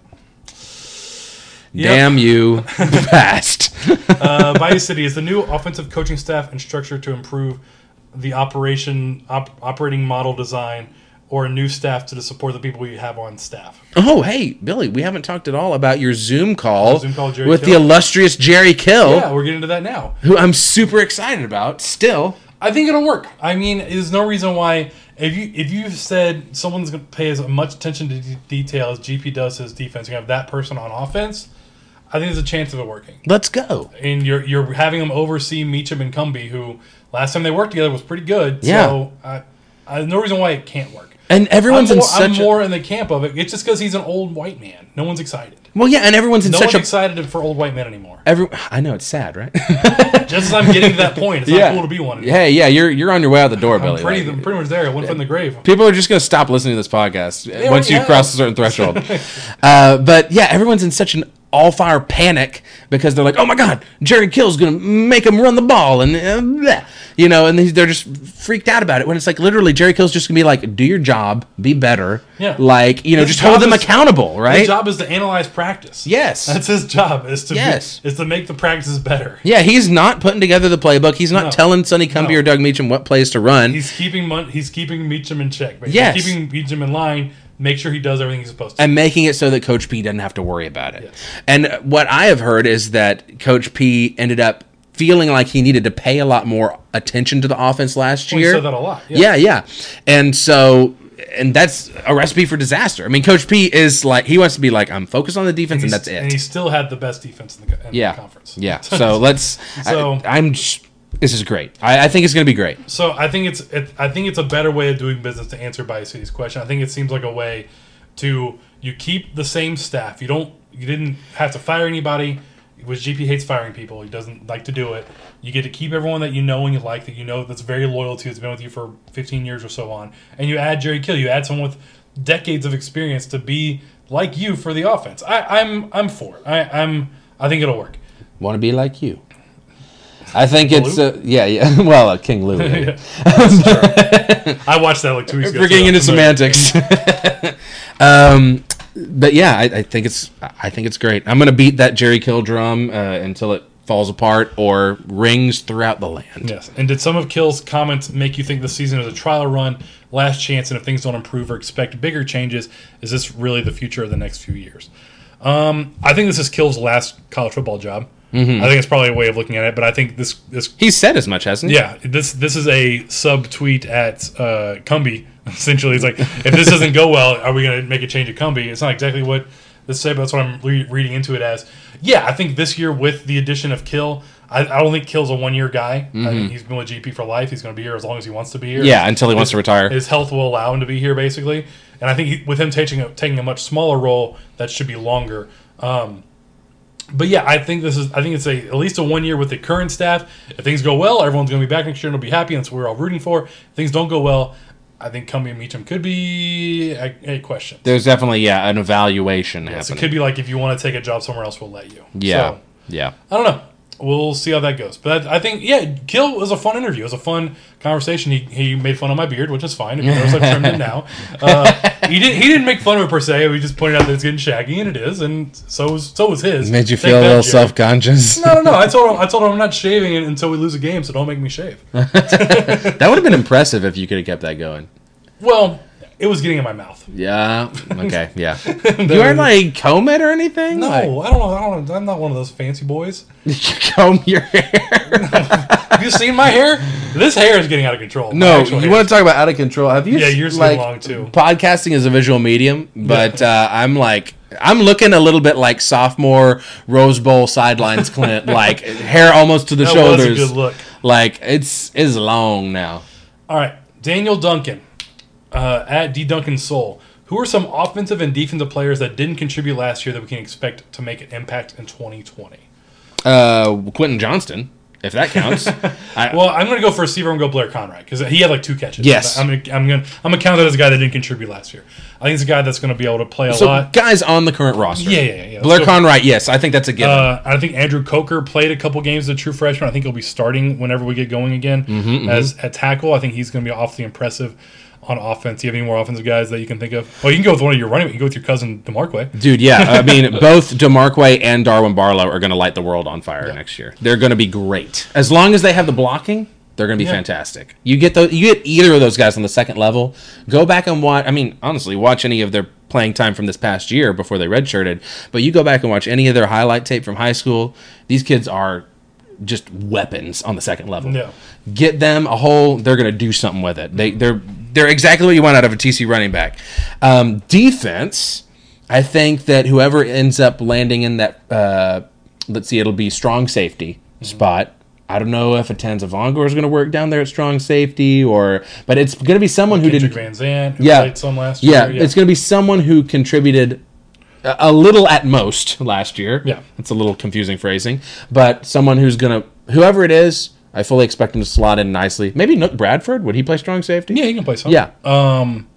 Damn you, past. Uh, Bayou City is the new offensive coaching staff and structure to improve the operation op, operating model design or a new staff to support the people we have on staff. Oh, hey, Billy, we haven't talked at all about your Zoom call, Zoom call with Jerry with the Kill. illustrious Jerry Kill, Yeah, we're getting to that now. who I'm super excited about still. I think it'll work. I mean, there's no reason why if you if you said someone's going to pay as much attention to de- detail as G P does to his defense, you have that person on offense. I think there's a chance of it working. Let's go. And you're you're having him oversee Meacham and Cumbie, who last time they worked together was pretty good. Yeah. So I, I, there's no reason why it can't work. And everyone's I'm, in more, I'm such more in the camp of it. It's just because he's an old white man. No one's excited. a... Well, yeah, and everyone's in No such one's a... excited for old white men anymore. Every, I know, it's sad, right? Just as I'm getting to that point, it's not cool to be one anymore. Hey, yeah, you're you're on your way out the door, I'm Billy. pretty, Like, I'm pretty much there. I went from the grave. people are just going to stop listening to this podcast once already you have. cross a certain threshold. uh, but yeah, everyone's in such an all-fire panic because they're like, "Oh my God, Jerry Kill's going to make him run the ball," and uh, bleh. you know, and they're just freaked out about it. When it's like literally, Jerry Kill's just going to be like, "Do your job, be better." Yeah. Like you know, His just hold job them is- accountable, right? His job is to analyze practice. Yes. That's his job. Is to Yes. be, is to make the practices better. Yeah, he's not putting together the playbook. He's not No. telling Sonny Cumbie No. or Doug Meacham what plays to run. He's keeping Mon- he's keeping Meacham in check. But Yes. He's keeping Meacham in line. Make sure he does everything he's supposed to. And making it so that Coach P doesn't have to worry about it. Yes. And what I have heard is that Coach P ended up feeling like he needed to pay a lot more attention to the offense last Well, he year. said that a lot. Yeah, yeah. And so, and that's a recipe for disaster. I mean, Coach P is like, he wants to be like, I'm focused on the defense and, He's- that's it. And he still had the best defense in the, in yeah. the conference. Yeah. So let's, So- I, I'm, sh- this is great. I, I think it's going to be great. So I think it's it, I think it's a better way of doing business to answer Bayou City's question. I think it seems like a way to you keep the same staff. You don't you didn't have to fire anybody. Which G P hates firing people. He doesn't like to do it. You get to keep everyone that you know and you like, that you know that's very loyal to you, that's been with you for fifteen years or so on. And you add Jerry Kill. You add someone with decades of experience to be like you for the offense. I, I'm I'm for it. I, I'm I think it'll work. Want to be like you. I think it's, uh, yeah, yeah. Well, uh, King Louie. Yeah, that's true. I watched that like two weeks ago. We're getting so into I'm familiar. semantics. um, but yeah, I, I think it's I think it's great. I'm gonna beat that Jerry Kill drum uh, until it falls apart or rings throughout the land. Yes. And did some of Kill's comments make you think the season is a trial run, last chance, and if things don't improve or expect bigger changes, is this really the future of the next few years? Um, I think this is Kill's last college football job. Mm-hmm. I think it's probably a way of looking at it, but I think this this he's said as much, hasn't he? Yeah, this this is a sub tweet at uh, Cumbie. Essentially, it's like, if this doesn't go well, are we going to make a change at Cumbie? It's not exactly what this say, but that's what I'm re- reading into it as. Yeah, I think this year with the addition of Kill, I, I don't think Kill's a one year guy. Mm-hmm. I think he's been with G P for life. He's going to be here as long as he wants to be here. Yeah, until he his, wants to retire. His health will allow him to be here, basically. And I think he, with him taking a, taking a much smaller role, that should be longer. Um, But yeah, I think this is. I think it's a at least a one year with the current staff. If things go well, everyone's going to be back next year and will be happy, and that's what we're all rooting for. If things don't go well, I think Cumbie and Meacham could be a, a question. There's definitely yeah an evaluation yes, happening. It could be like, if you want to take a job somewhere else, we'll let you. Yeah, so, yeah. I don't know. We'll see how that goes. But I think, yeah, Kill was a fun interview. It was a fun conversation. He he made fun of my beard, which is fine. If you notice, I've trimmed it now. Uh, he didn't he didn't make fun of it per se. We just pointed out that it's getting shaggy, and it is, and so was so was his. Made you Thank feel a God, little Jerry. self-conscious? No, no, no. I told him I told him I'm not shaving it until we lose a game, so don't make me shave. That would have been impressive if you could have kept that going. Well, it was getting in my mouth. Yeah. Okay. Yeah. You aren't like comb it or anything? No, Like, I don't know. I don't know. I'm not one of those fancy boys. you comb your hair. Have you seen my hair? This hair is getting out of control. My No, actual you hair want is- to talk about out of control? Have you? Yeah, yours like, getting long, too. Podcasting is a visual medium, but uh, I'm like, I'm looking a little bit like sophomore Rose Bowl sidelines Clint, like hair almost to the That shoulders. was a good look. Like it's is long now. All right, Daniel Duncan uh, at D Duncan Soul. Who are some offensive and defensive players that didn't contribute last year that we can expect to make an impact in twenty twenty? Uh, Quentin Johnston, if that counts. I, Well, I'm going to go for receiver and go Blair Conrad because he had like two catches. Yes. I'm going to I'm going to I'm going to count that as a guy that didn't contribute last year. I think it's a guy that's going to be able to play a so lot. guys on the current roster. Yeah, yeah, yeah. Let's Blair go- Conrad, yes, I think that's a given. Uh, I think Andrew Coker played a couple games as a true freshman. I think he'll be starting whenever we get going again Mm-hmm, as at tackle. I think he's going to be awfully impressive on offense. Do you have any more offensive guys that you can think of? Well, you can go with one of your running. You can go with your cousin DeMarque. Dude, yeah. I mean, both DeMarque and Darwin Barlow are going to light the world on fire Yeah. next year. They're going to be great. As long as they have the blocking, they're going to be Yeah. fantastic. You get those, you get either of those guys on the second level. Go back and watch. I mean, honestly, watch any of their playing time from this past year before they redshirted. But you go back and watch any of their highlight tape from high school. These kids are just weapons on the second level. Yeah. Get them a hole, they're going to do something with it. They they're they're exactly what you want out of a T C running back. Um, defense, I think that whoever ends up landing in that, uh, let's see, it'll be strong safety mm-hmm. spot. I don't know if a Tanza Vongor is going to work down there at strong safety, or but it's going to be someone who Kendrick didn't. Van Zandt, who Yeah. played some last Yeah, year. it's going to be someone who contributed a, a little at most last year. Yeah. It's a little confusing phrasing, but someone who's going to, whoever it is, I fully expect him to slot in nicely. Maybe Nook Bradford, would he play strong safety? Yeah, he can play some. Yeah. Um,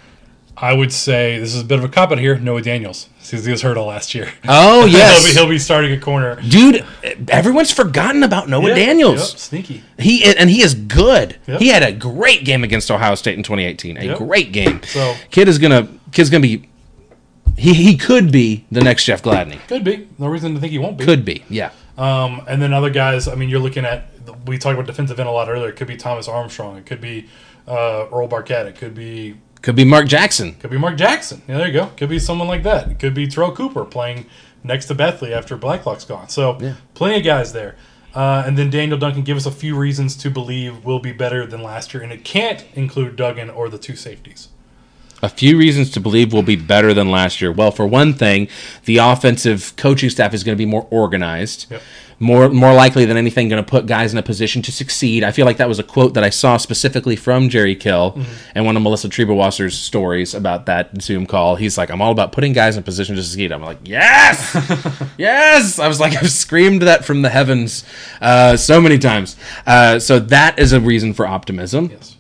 I would say this is a bit of a cop out here. Noah Daniels, since he was hurt all last year. Oh, yes. he'll, be, he'll be starting a corner. Dude, everyone's forgotten about Noah Yeah, Daniels. yep, sneaky. He and he is good. Yep. He had a great game against Ohio State in twenty eighteen. A Yep. great game. So- kid is gonna kid's gonna be. He he could be the next Jeff Gladney. Could be. No reason to think he won't be. Could be. Yeah. Um, and then other guys, I mean, you're looking at, we talked about defensive end a lot earlier. It could be Thomas Armstrong. It could be uh, Earl Barquette. It could be Could be Mark Jackson. could be Mark Jackson. Yeah, there you go. Could be someone like that. It could be Terrell Cooper playing next to Bethley after Blacklock's gone. So Yeah. plenty of guys there. Uh, and then Daniel Duncan, give us a few reasons to believe we'll be better than last year. And it can't include Duggan or the two safeties. A few reasons to believe we'll be better than last year. Well, for one thing, the offensive coaching staff is going to be more organized. Yep. More more likely than anything going to put guys in a position to succeed. I feel like that was a quote that I saw specifically from Jerry Kill Mm-hmm. and one of Melissa Trebawasser's stories about that Zoom call. He's like, I'm all about putting guys in position to succeed. I'm like, yes! yes! I was like, I've screamed that from the heavens uh, so many times. Uh, so that is a reason for optimism. Yes.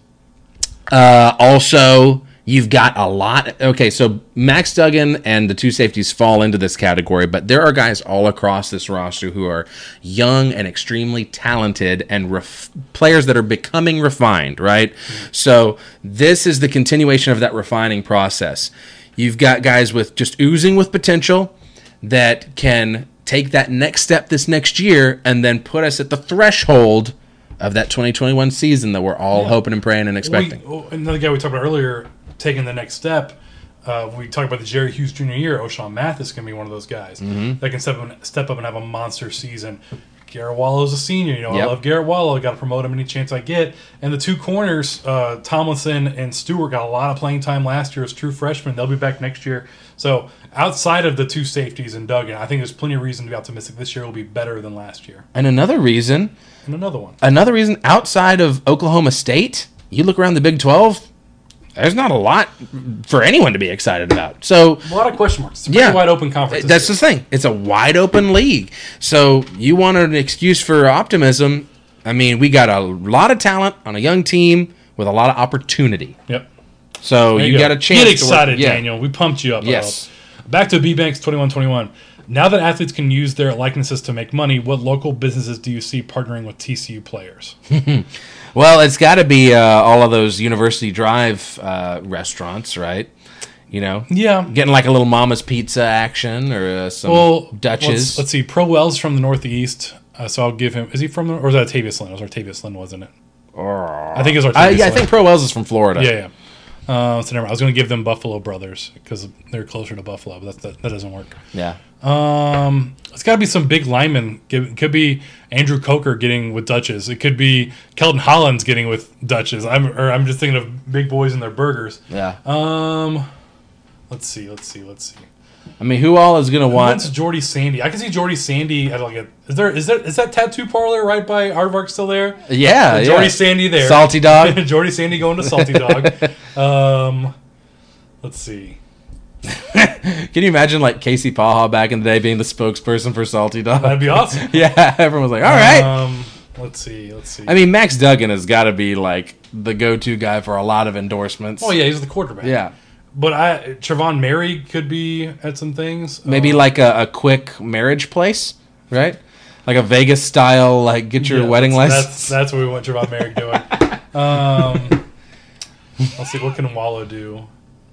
Uh, also, you've got a lot. Okay, so Max Duggan and the two safeties fall into this category, but there are guys all across this roster who are young and extremely talented and ref- players that are becoming refined, right? Mm-hmm. So this is the continuation of that refining process. You've got guys with just oozing with potential that can take that next step this next year and then put us at the threshold of that twenty twenty-one season that we're all Yeah. hoping and praying and expecting. We, oh, another guy we talked about earlier, taking the next step, Uh, we talk about the Jerry Hughes Junior year. O'Shawn Mathis can be one of those guys Mm-hmm. that can step up, step up and have a monster season. Garrett Wallow's a senior. You know, Yep. I love Garrett Wallow. I got to promote him any chance I get. And the two corners, uh, Tomlinson and Stewart, got a lot of playing time last year as true freshmen. They'll be back next year. So outside of the two safeties and Duggan, I think there's plenty of reason to be optimistic. This year will be better than last year. And another reason, And another one. another reason outside of Oklahoma State, you look around the Big twelve, there's not a lot for anyone to be excited about. So A lot of question marks. It's a pretty Yeah. wide open conference. that's this the thing. It's a wide open league. So you want an excuse for optimism. I mean, we got a lot of talent on a young team with a lot of opportunity. year. Yep. So There you, got a chance Get to excited, work. Yeah. Daniel. We pumped you up. Yes. I hope. Back to B-Banks twenty-one twenty-one. Now that athletes can use their likenesses to make money, what local businesses do you see partnering with T C U players? Well, it's got to be uh, all of those University Drive uh, restaurants, right? You know, Yeah. getting like a little Mama's Pizza action or uh, some Well, Dutches. Let's, let's see. Pro Wells from the Northeast. Uh, so I'll give him. Is he from the, or is that Tavius Lynn? It was Artavius Lynn, wasn't it? I think it was Artavius I, yeah, I Lynn. think Pro Wells is from Florida. Yeah, yeah. Uh, so never mind. I was going to give them Buffalo Brothers because they're closer to Buffalo, but that's, that, that doesn't work. Yeah. Um, it's got to be some big linemen. It could be Andrew Coker getting with Dutches. It could be Kelton Hollins getting with Dutches. I'm or I'm just thinking of big boys and their burgers. Yeah. Um, let's see, let's see, let's see. I mean, who all is going to want? What's Jordy Sandy? I can see Jordy Sandy at like a. Is there is there is that tattoo parlor right by Aardvark still there? Yeah. yeah. Jordy Sandy there. Salty Dog. Jordy Sandy going to Salty Dog. um, let's see. Can you imagine like Casey Paha back in the day being the spokesperson for Salty Dog? That'd be awesome. Yeah, everyone was like, all right. Um, let's see. Let's see. I mean, Max Duggan has got to be like the go-to guy for a lot of endorsements. oh yeah, he's the quarterback. Yeah. But I Trevon Mary could be at some things. Maybe Um, like a, a quick marriage place, right? Like a Vegas style, like get your yeah, wedding that's, license. That's, that's what we want Trevon Mary doing. Um, let's see. What can Wallow do?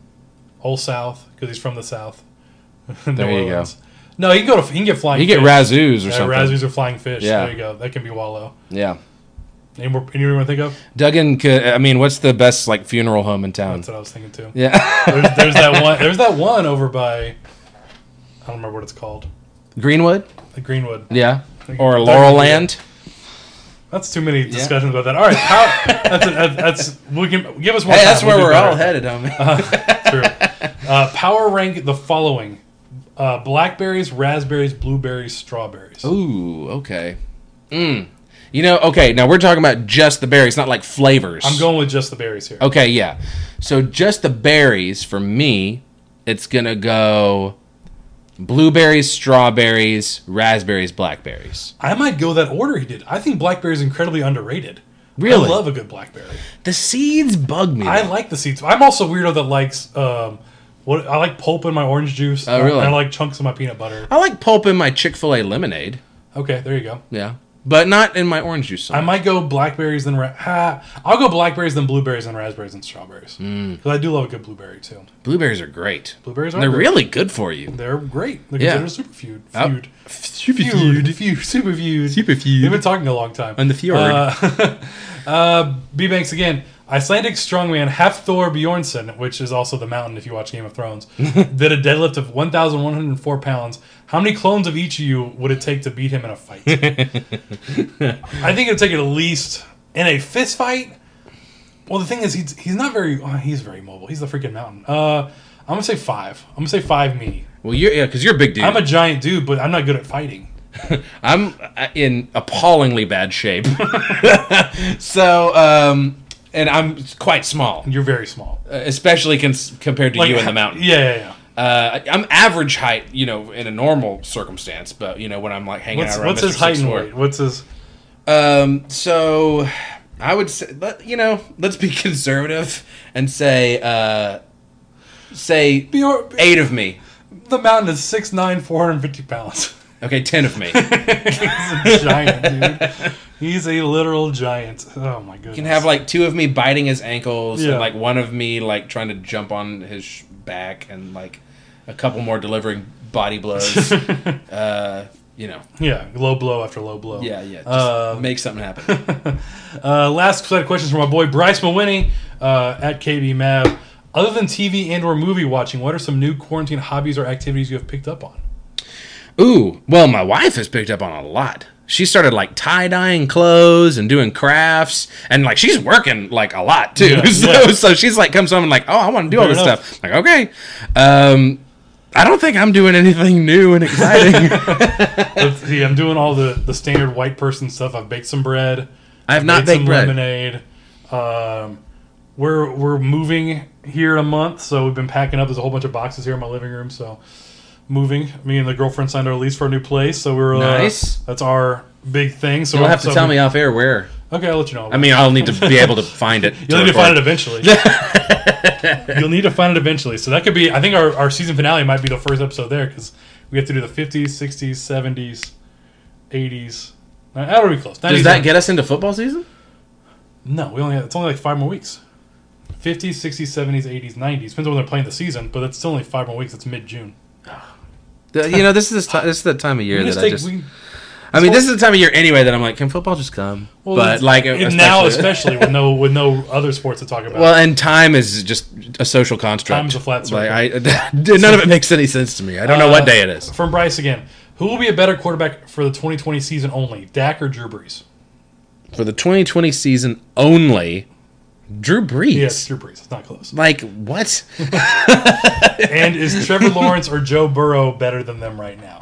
Old South, because he's from the South. There you go. No, he can go to. He can get flying. You get fish. Razzoos or Yeah, something. Razzoos or flying fish. Yeah. There you go. That can be Wallow. Yeah. Any more? Any more you want to think of? Duggan could. I mean, what's the best like funeral home in town? That's what I was thinking too. Yeah. There's, there's that one. There's that one over by. I don't remember what it's called. Greenwood. The Greenwood. Yeah. Think- Or that- Laurel Land. That's too many discussions about that. All right, how, that's, that's that's we can give us more. Hey, time. that's We'll where do we're all better. headed, homie. True. Uh, power rank the following: uh, blackberries, raspberries, blueberries, strawberries. Ooh. Okay. Mm. You know. Okay. Now we're talking about just the berries, not like flavors. I'm going with just the berries here. Okay. Yeah. So just the berries for me, it's gonna go blueberries, strawberries, raspberries, blackberries. I might go that order he did. I think blackberry is incredibly underrated. Really? I love a good blackberry. The seeds bug me. I though. like the seeds. I'm also a weirdo that likes um, what I like pulp in my orange juice. Oh, really? I like chunks of my peanut butter. I like pulp in my Chick-fil-A lemonade. Okay, there you go. Yeah. But not in my orange juice. so I much. might go blackberries then ra- ha, I'll go blackberries then blueberries then raspberries and strawberries because I do love a good blueberry too. Blueberries are great. Blueberries are They're great. really good for you. They're great. They're Yeah. considered superfood. Oh. Feud. Superfood. Feud. Superfood. Superfood. We've been talking a long time. On the fjord. Uh, uh, B-Banks again. Icelandic strongman Hafthor Bjornsson, which is also the mountain if you watch Game of Thrones, did a deadlift of one thousand one hundred four pounds. How many clones of each of you would it take to beat him in a fight? I think it would take at least in a fist fight. Well, the thing is, he's he's not very. Oh, he's very mobile. He's the freaking mountain. Uh, I'm gonna say five. I'm gonna say five. Me. Well, you're yeah, because you're a big dude. I'm a giant dude, but I'm not good at fighting. I'm in appallingly bad shape. so, um, and I'm quite small, You're very small. uh, especially cons- compared to Like, you in the mountain. Yeah, yeah, yeah. Uh, I'm average height, you know, in a normal circumstance, but you know when I'm like hanging What's, out around what's Mister his height and six foot four. weight? What's his? Um, so I would say, let, you know, let's be conservative and say, uh, say Bjor- eight of me. The mountain is six nine, four hundred fifty pounds. Okay, ten of me. He's a giant, dude. He's a literal giant. Oh my goodness. You can have like two of me biting his ankles Yeah. and like one of me like trying to jump on his sh- back and like a couple more delivering body blows. uh, you know. Yeah, low blow after low blow. Yeah, yeah. Just Uh, make something happen. Uh, last set of questions from my boy Bryce Mawhinney uh, at K B Mav. Other than T V and or movie watching, what are some new quarantine hobbies or activities you have picked up on? Ooh, well, my wife has picked up on a lot. She started like tie-dyeing clothes and doing crafts, and like she's working like a lot too. Yeah, so, yeah. so she's like comes home and like, oh, I want to do all Fair this enough. stuff. Like, okay. Um, I don't think I'm doing anything new and exciting. Let's see, I'm doing all the, the standard white person stuff. I've baked some bread. I have not made baked some bread. lemonade. Um, we're we're moving here in a month, so we've been packing up. There's a whole bunch of boxes here in my living room. So moving. Me and the girlfriend signed our lease for a new place. So we're uh, Nice. That's our big thing. So You'll have to so tell we- me off air where. Okay, I'll let you know. I mean, I'll need to be able to find it. You'll need to find it eventually. You'll need to find it eventually. So that could be, I think our, our season finale might be the first episode there because we have to do the fifties, sixties, seventies, eighties. Uh, That'll be close. Does that get us into football season? No, we only have, it's only like five more weeks. fifties, sixties, seventies, eighties, nineties. Depends on when they're playing the season, but it's still only five more weeks. It's mid-June. The- you know, this is the, this is the time of year We that just I take, just. we, I mean, this is the time of year anyway that I'm like, can football just come? well, but it's- like, and now especially with no with no other sports to talk about. Well, and time is just a social construct. Time's a flat circle. Like, I, none of it makes any sense to me. I don't know Uh, what day it is. From Bryce again. Who will be a better quarterback for the twenty twenty season only, Dak or Drew Brees? For the twenty twenty season only, Drew Brees. Yeah, it's Drew Brees. It's not close. Like, what? And is Trevor Lawrence or Joe Burrow better than them right now?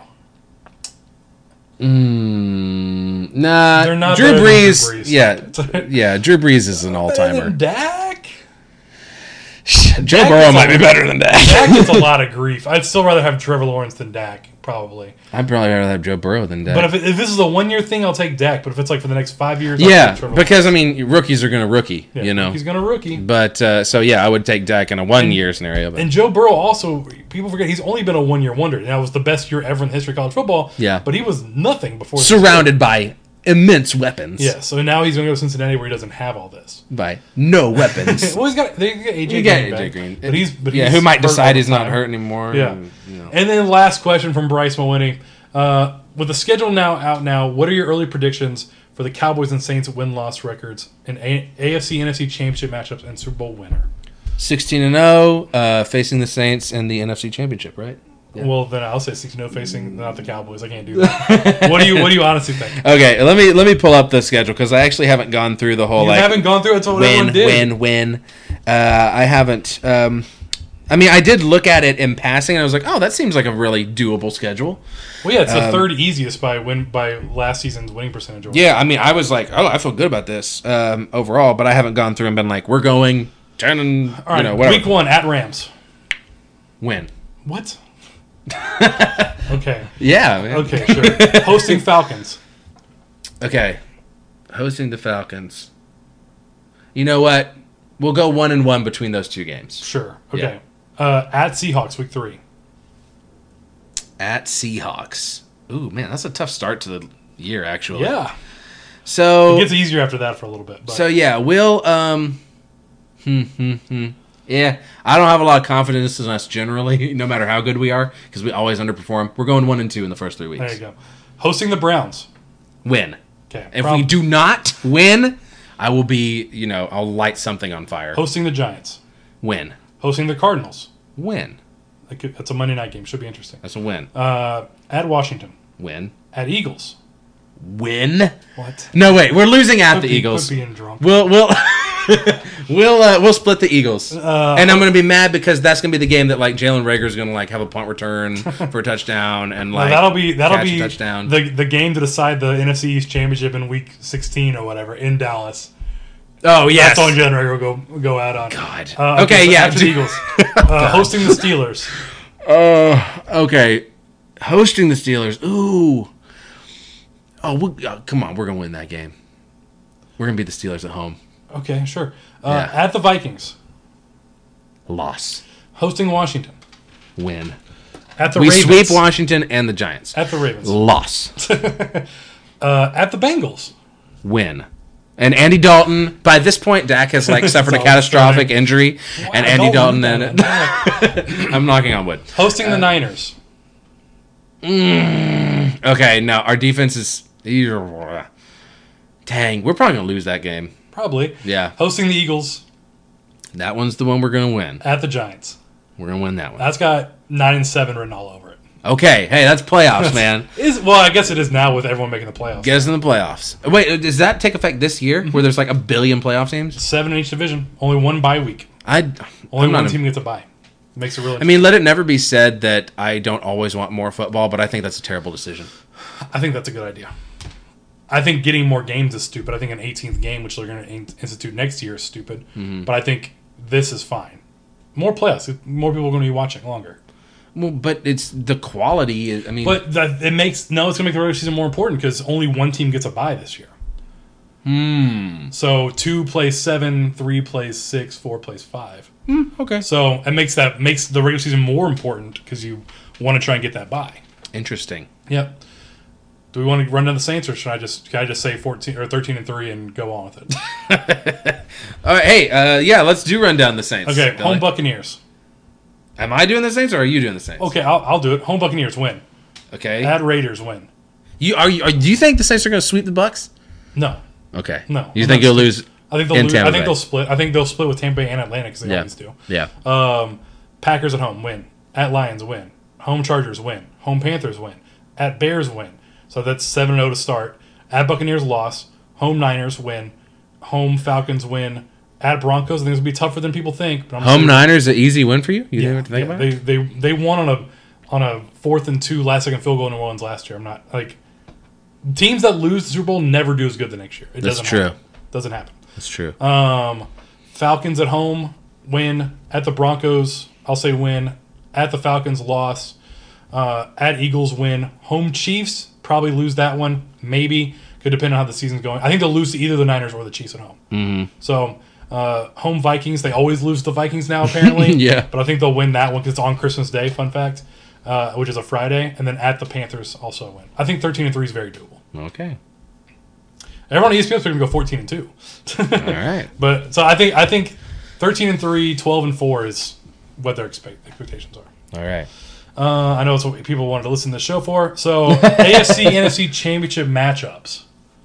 Mm, nah. They're not Drew better than Brees. Drew Brees. Yeah. Yeah, Drew Brees is an all Better timer. than Dak? Joe Dak Burrow is might a- be better than Dak. Dak gets a lot of grief. I'd still rather have Trevor Lawrence than Dak, probably. I'd probably rather have Joe Burrow than Dak. But if, it, if this is a one-year thing, I'll take Dak. But if it's like for the next five years, I'll yeah, take Trevor because I mean, rookies are going to rookie, Lawrence. you know. He's going to rookie. But uh, so yeah, I would take Dak in a one-year scenario. But And Joe Burrow also, people forget, he's only been a one-year wonder. Now, it was the best year ever in the history of college football. Yeah. But he was nothing before this surrounded by immense weapons. year. Yeah, so now he's going to go to Cincinnati where he doesn't have all this. By no weapons. Well, he's got, they got A J You got Green A J back, Green. But he's, but yeah, he's who might hurt all decide the he's not time. hurt anymore. Yeah. and, you know. And then last question from Bryce Mawhinney. Uh, with the schedule now out now, what are your early predictions for the Cowboys and Saints win-loss records in A- AFC, N F C championship matchups and Super Bowl winner? sixteen and oh, uh, facing the Saints in the N F C Championship, right? Yeah. Well, then I'll say sixteen oh facing not the Cowboys. I can't do that. what do you What do you honestly think? Okay, let me let me pull up the schedule because I actually haven't gone through the whole You like haven't gone through it. That's what win, everyone did. win, win. Uh, I haven't. Um, I mean, I did look at it in passing, and I was like, "Oh, that seems like a really doable schedule." Well, yeah, it's the Um, third easiest by win by last season's winning percentage. Yeah, I mean, I was like, "Oh, I feel good about this um, overall," but I haven't gone through and been like, "We're going ten and All right, you know whatever." week one at Rams. Win. What? Okay. Yeah. Man. Okay. Sure. Hosting Falcons. Okay. Hosting the Falcons. You know what? We'll go one and one between those two games. Sure. Okay. Uh, at Seahawks, week three. At Seahawks. Ooh, man, that's a tough start to the year, actually. Yeah. So It gets easier after that for a little bit. But. So yeah, we'll um hmm, hmm, hmm. Yeah, I don't have a lot of confidence in us generally, no matter how good we are, because we always underperform. We're going one and two in the first three weeks. There you go. Hosting the Browns. Win. Okay. If Prob- we do not win, I will be, you know, I'll light something on fire. Hosting the Giants. Win. Hosting the Cardinals. Win. That could- That's a Monday night game. Should be interesting. That's a win. Uh, at Washington. Win. At Eagles. Win. What? No, wait, we're losing at Quit the be- Eagles. quit being drunk. We'll we'll we'll uh, we'll split the Eagles, Uh, and I'm gonna be mad because that's gonna be the game that like Jalen Rager's gonna like have a punt return for a touchdown and No, like that'll be that'll catch a be touchdown. the the game to decide the N F C East championship in week sixteen or whatever in Dallas. oh yes, That's on Jalen Rager will go go out on. God. Uh, okay, so yeah. After the Eagles. Uh, hosting the Steelers. Uh, okay, hosting the Steelers. Ooh. Oh, we, oh, come on, we're gonna win that game. We're gonna beat the Steelers at home. Okay, sure. Uh, Yeah. At the Vikings. Loss. Hosting Washington. Win. At the We Ravens. sweep Washington and the Giants. At the Ravens. Loss. uh, at the Bengals. Win. And Andy Dalton, by this point, Dak has like suffered a all catastrophic starting. injury, and I Andy don't Dalton. want that. Then I'm knocking on wood. Hosting the Niners. Okay, now our defense is. Dang, we're probably gonna lose that game. Probably. Yeah, Hosting the Eagles. That one's the one we're going to win. At the Giants. We're going to win that one. That's got nine and seven written all over it. Okay. Hey, that's playoffs, man. Is Well, I guess it is now with everyone making the playoffs. Get us in the playoffs. Wait, does that take effect this year where there's like a billion playoff teams? Seven in each division. Only one bye week. I, Only I'm one not team gets a bye. Makes it really I mean, let it never be said that I don't always want more football, but I think that's a terrible decision. I think that's a good idea. I think getting more games is stupid. I think an eighteenth game, which they're going to institute next year, is stupid. Mm-hmm. But I think this is fine. More playoffs. More people are going to be watching longer. Well, but it's the quality. Is, I mean, but that, it makes no. It's going to make the regular season more important because only one team gets a bye this year. Hmm. So two plays seven, three plays six, four plays five. Hmm, okay. So it makes that makes the regular season more important because you want to try and get that bye. Interesting. Yep. Do we want to run down the Saints, or should I just can I just say fourteen or thirteen and three and go on with it? All right, hey, uh, yeah, let's do run down the Saints. Okay, Billy. home Buccaneers. Am I doing the Saints or are you doing the Saints? Okay, I'll, I'll do it. Home Buccaneers win. Okay. At Raiders win. You are, you are? Do you think the Saints are going to sweep the Bucks? No. Okay. No. You I'm think not you'll lose? I think they'll in lose. Tampa I think Bay? they'll split. I think they'll split with Tampa Bay and Atlanta because they Yeah. always do. Yeah. Um, Packers at home win. At Lions win. Home Chargers win. Home Panthers win. At Bears win. So that's seven and zero to start. At Buccaneers loss. Home Niners win. Home Falcons win. At Broncos, I think it's gonna be tougher than people think. But I'm Home saying, Niners, an easy win for you. You yeah, know what to think yeah, about? they they they won on a on a fourth and two last second field goal in New Orleans last year. I'm not like teams that lose the Super Bowl never do as good the next year. It That's doesn't true. Happen. Doesn't happen. That's true. Um, Falcons at home win. At the Broncos, I'll say win. At the Falcons, loss. Uh, at Eagles, win. Home Chiefs, probably lose that one. Maybe. Could depend on how the season's going. I think they'll lose to either the Niners or the Chiefs at home. Mm-hmm. So, uh, home Vikings, they always lose to the Vikings now, apparently. Yeah. But I think they'll win that one because it's on Christmas Day, fun fact, uh, which is a Friday. And then at the Panthers, also win. I think thirteen and three is very doable. Okay. Everyone on E S P N's going to go fourteen and two. All right. But so I think I think thirteen and three, twelve and four is what their expect, expectations are. All right. Uh, I know it's what people wanted to listen to the show for. So A F C, N F C championship matchups.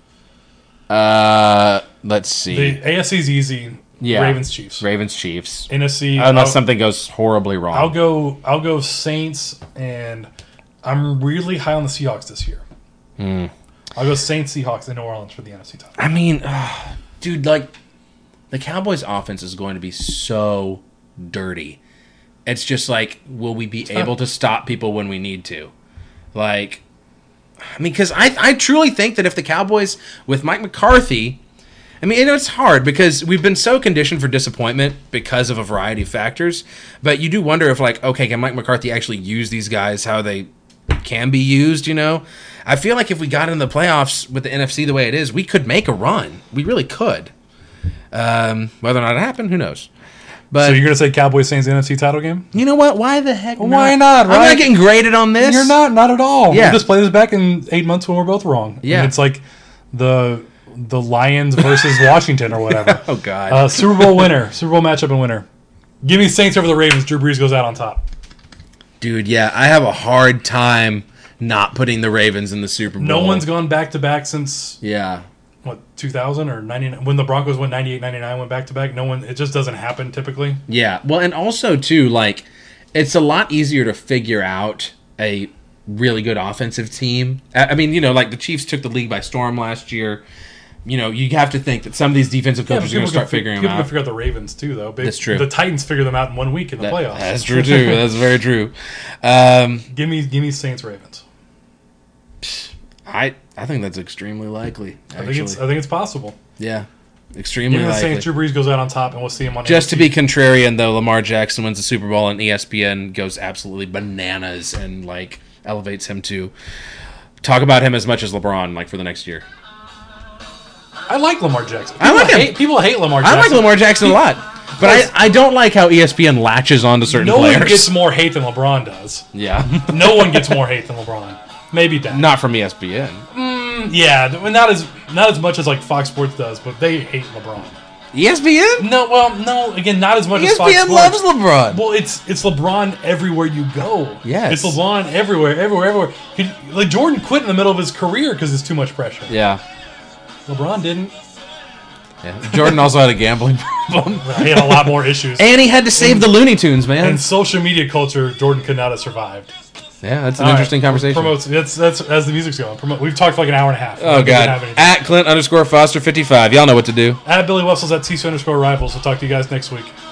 Uh, let's see. The A F C's easy. Yeah. Ravens, Chiefs. Ravens, Chiefs. N F C. Unless I'll, something goes horribly wrong. I'll go. I'll go Saints, and I'm really high on the Seahawks this year. Hmm. I'll go Saints, Seahawks in New Orleans for the N F C title. I mean, uh, dude, like the Cowboys' offense is going to be so dirty. It's just like, will we be able to stop people when we need to? Like, I mean, because I, I truly think that if the Cowboys, with Mike McCarthy, I mean, you know, it's hard because we've been so conditioned for disappointment because of a variety of factors. But you do wonder if, like, okay, can Mike McCarthy actually use these guys how they can be used, you know? I feel like if we got into the playoffs with the N F C the way it is, we could make a run. We really could. Um, whether or not it happened, who knows? But So you're going to say Cowboys Saints N F C title game? you know what? Why the heck not? Why not, I'm right? not getting graded on this. You're not, not at all. Yeah. We'll just play this back in eight months when we're both wrong. Yeah. And it's like the the Lions versus Washington or whatever. Oh, God. Uh, Super Bowl winner, Super Bowl matchup and winner. Give me Saints over the Ravens. Drew Brees goes out on top. Dude, yeah, I have a hard time not putting the Ravens in the Super Bowl. No one's gone back to back since Yeah. what two thousand or ninety-nine when the Broncos went ninety-eight ninety-nine went back to back. No one. It just doesn't happen typically. Yeah. Well, and also, too, like, it's a lot easier to figure out a really good offensive team. I I mean, you know, like the Chiefs took the league by storm last year. You know, you have to think that some of these defensive coaches are going to start figuring them People can out. figure out the Ravens too, though. They, That's true. The Titans figure them out in one week in the That- playoffs. That's true, too. That's very true. Um, Give me, give me Saints Ravens. I I think that's extremely likely, actually. I think it's I think it's possible. Yeah. Extremely Give me the likely. Saints. Drew Brees goes out on top, and we'll see him on. Just to N F C. be contrarian, though, Lamar Jackson wins the Super Bowl and E S P N goes absolutely bananas and, like, elevates him to talk about him as much as LeBron, like, for the next year. I like Lamar Jackson. I like People him. hate, people hate Lamar I Jackson. like Lamar Jackson a lot, but I, I don't like how E S P N latches onto certain No players. one gets more hate than LeBron does. yeah. No one gets more hate than LeBron. Maybe Dak. Not from E S P N. Yeah, th- not as not as much as like Fox Sports does, but they hate LeBron. E S P N? No, well, no, again, not as much as Fox E S P N Sports. loves LeBron. Well, it's it's LeBron everywhere you go. Yes. It's LeBron everywhere, everywhere, everywhere. He, like Jordan quit in the middle of his career because there's too much pressure. Yeah. LeBron didn't. Yeah. Jordan also had a gambling problem. He had a lot more issues. And he had to save in, the Looney Tunes, man. In social media culture, Jordan could not have survived. Yeah, that's an All interesting right. conversation. Promotes, that's, that's, as the music's going. Promote, we've talked for like an hour and a half. Oh, God. At Clint underscore Foster fifty-five. Y'all know what to do. At Billy Wessels, at T C underscore Rivals. We'll talk to you guys next week.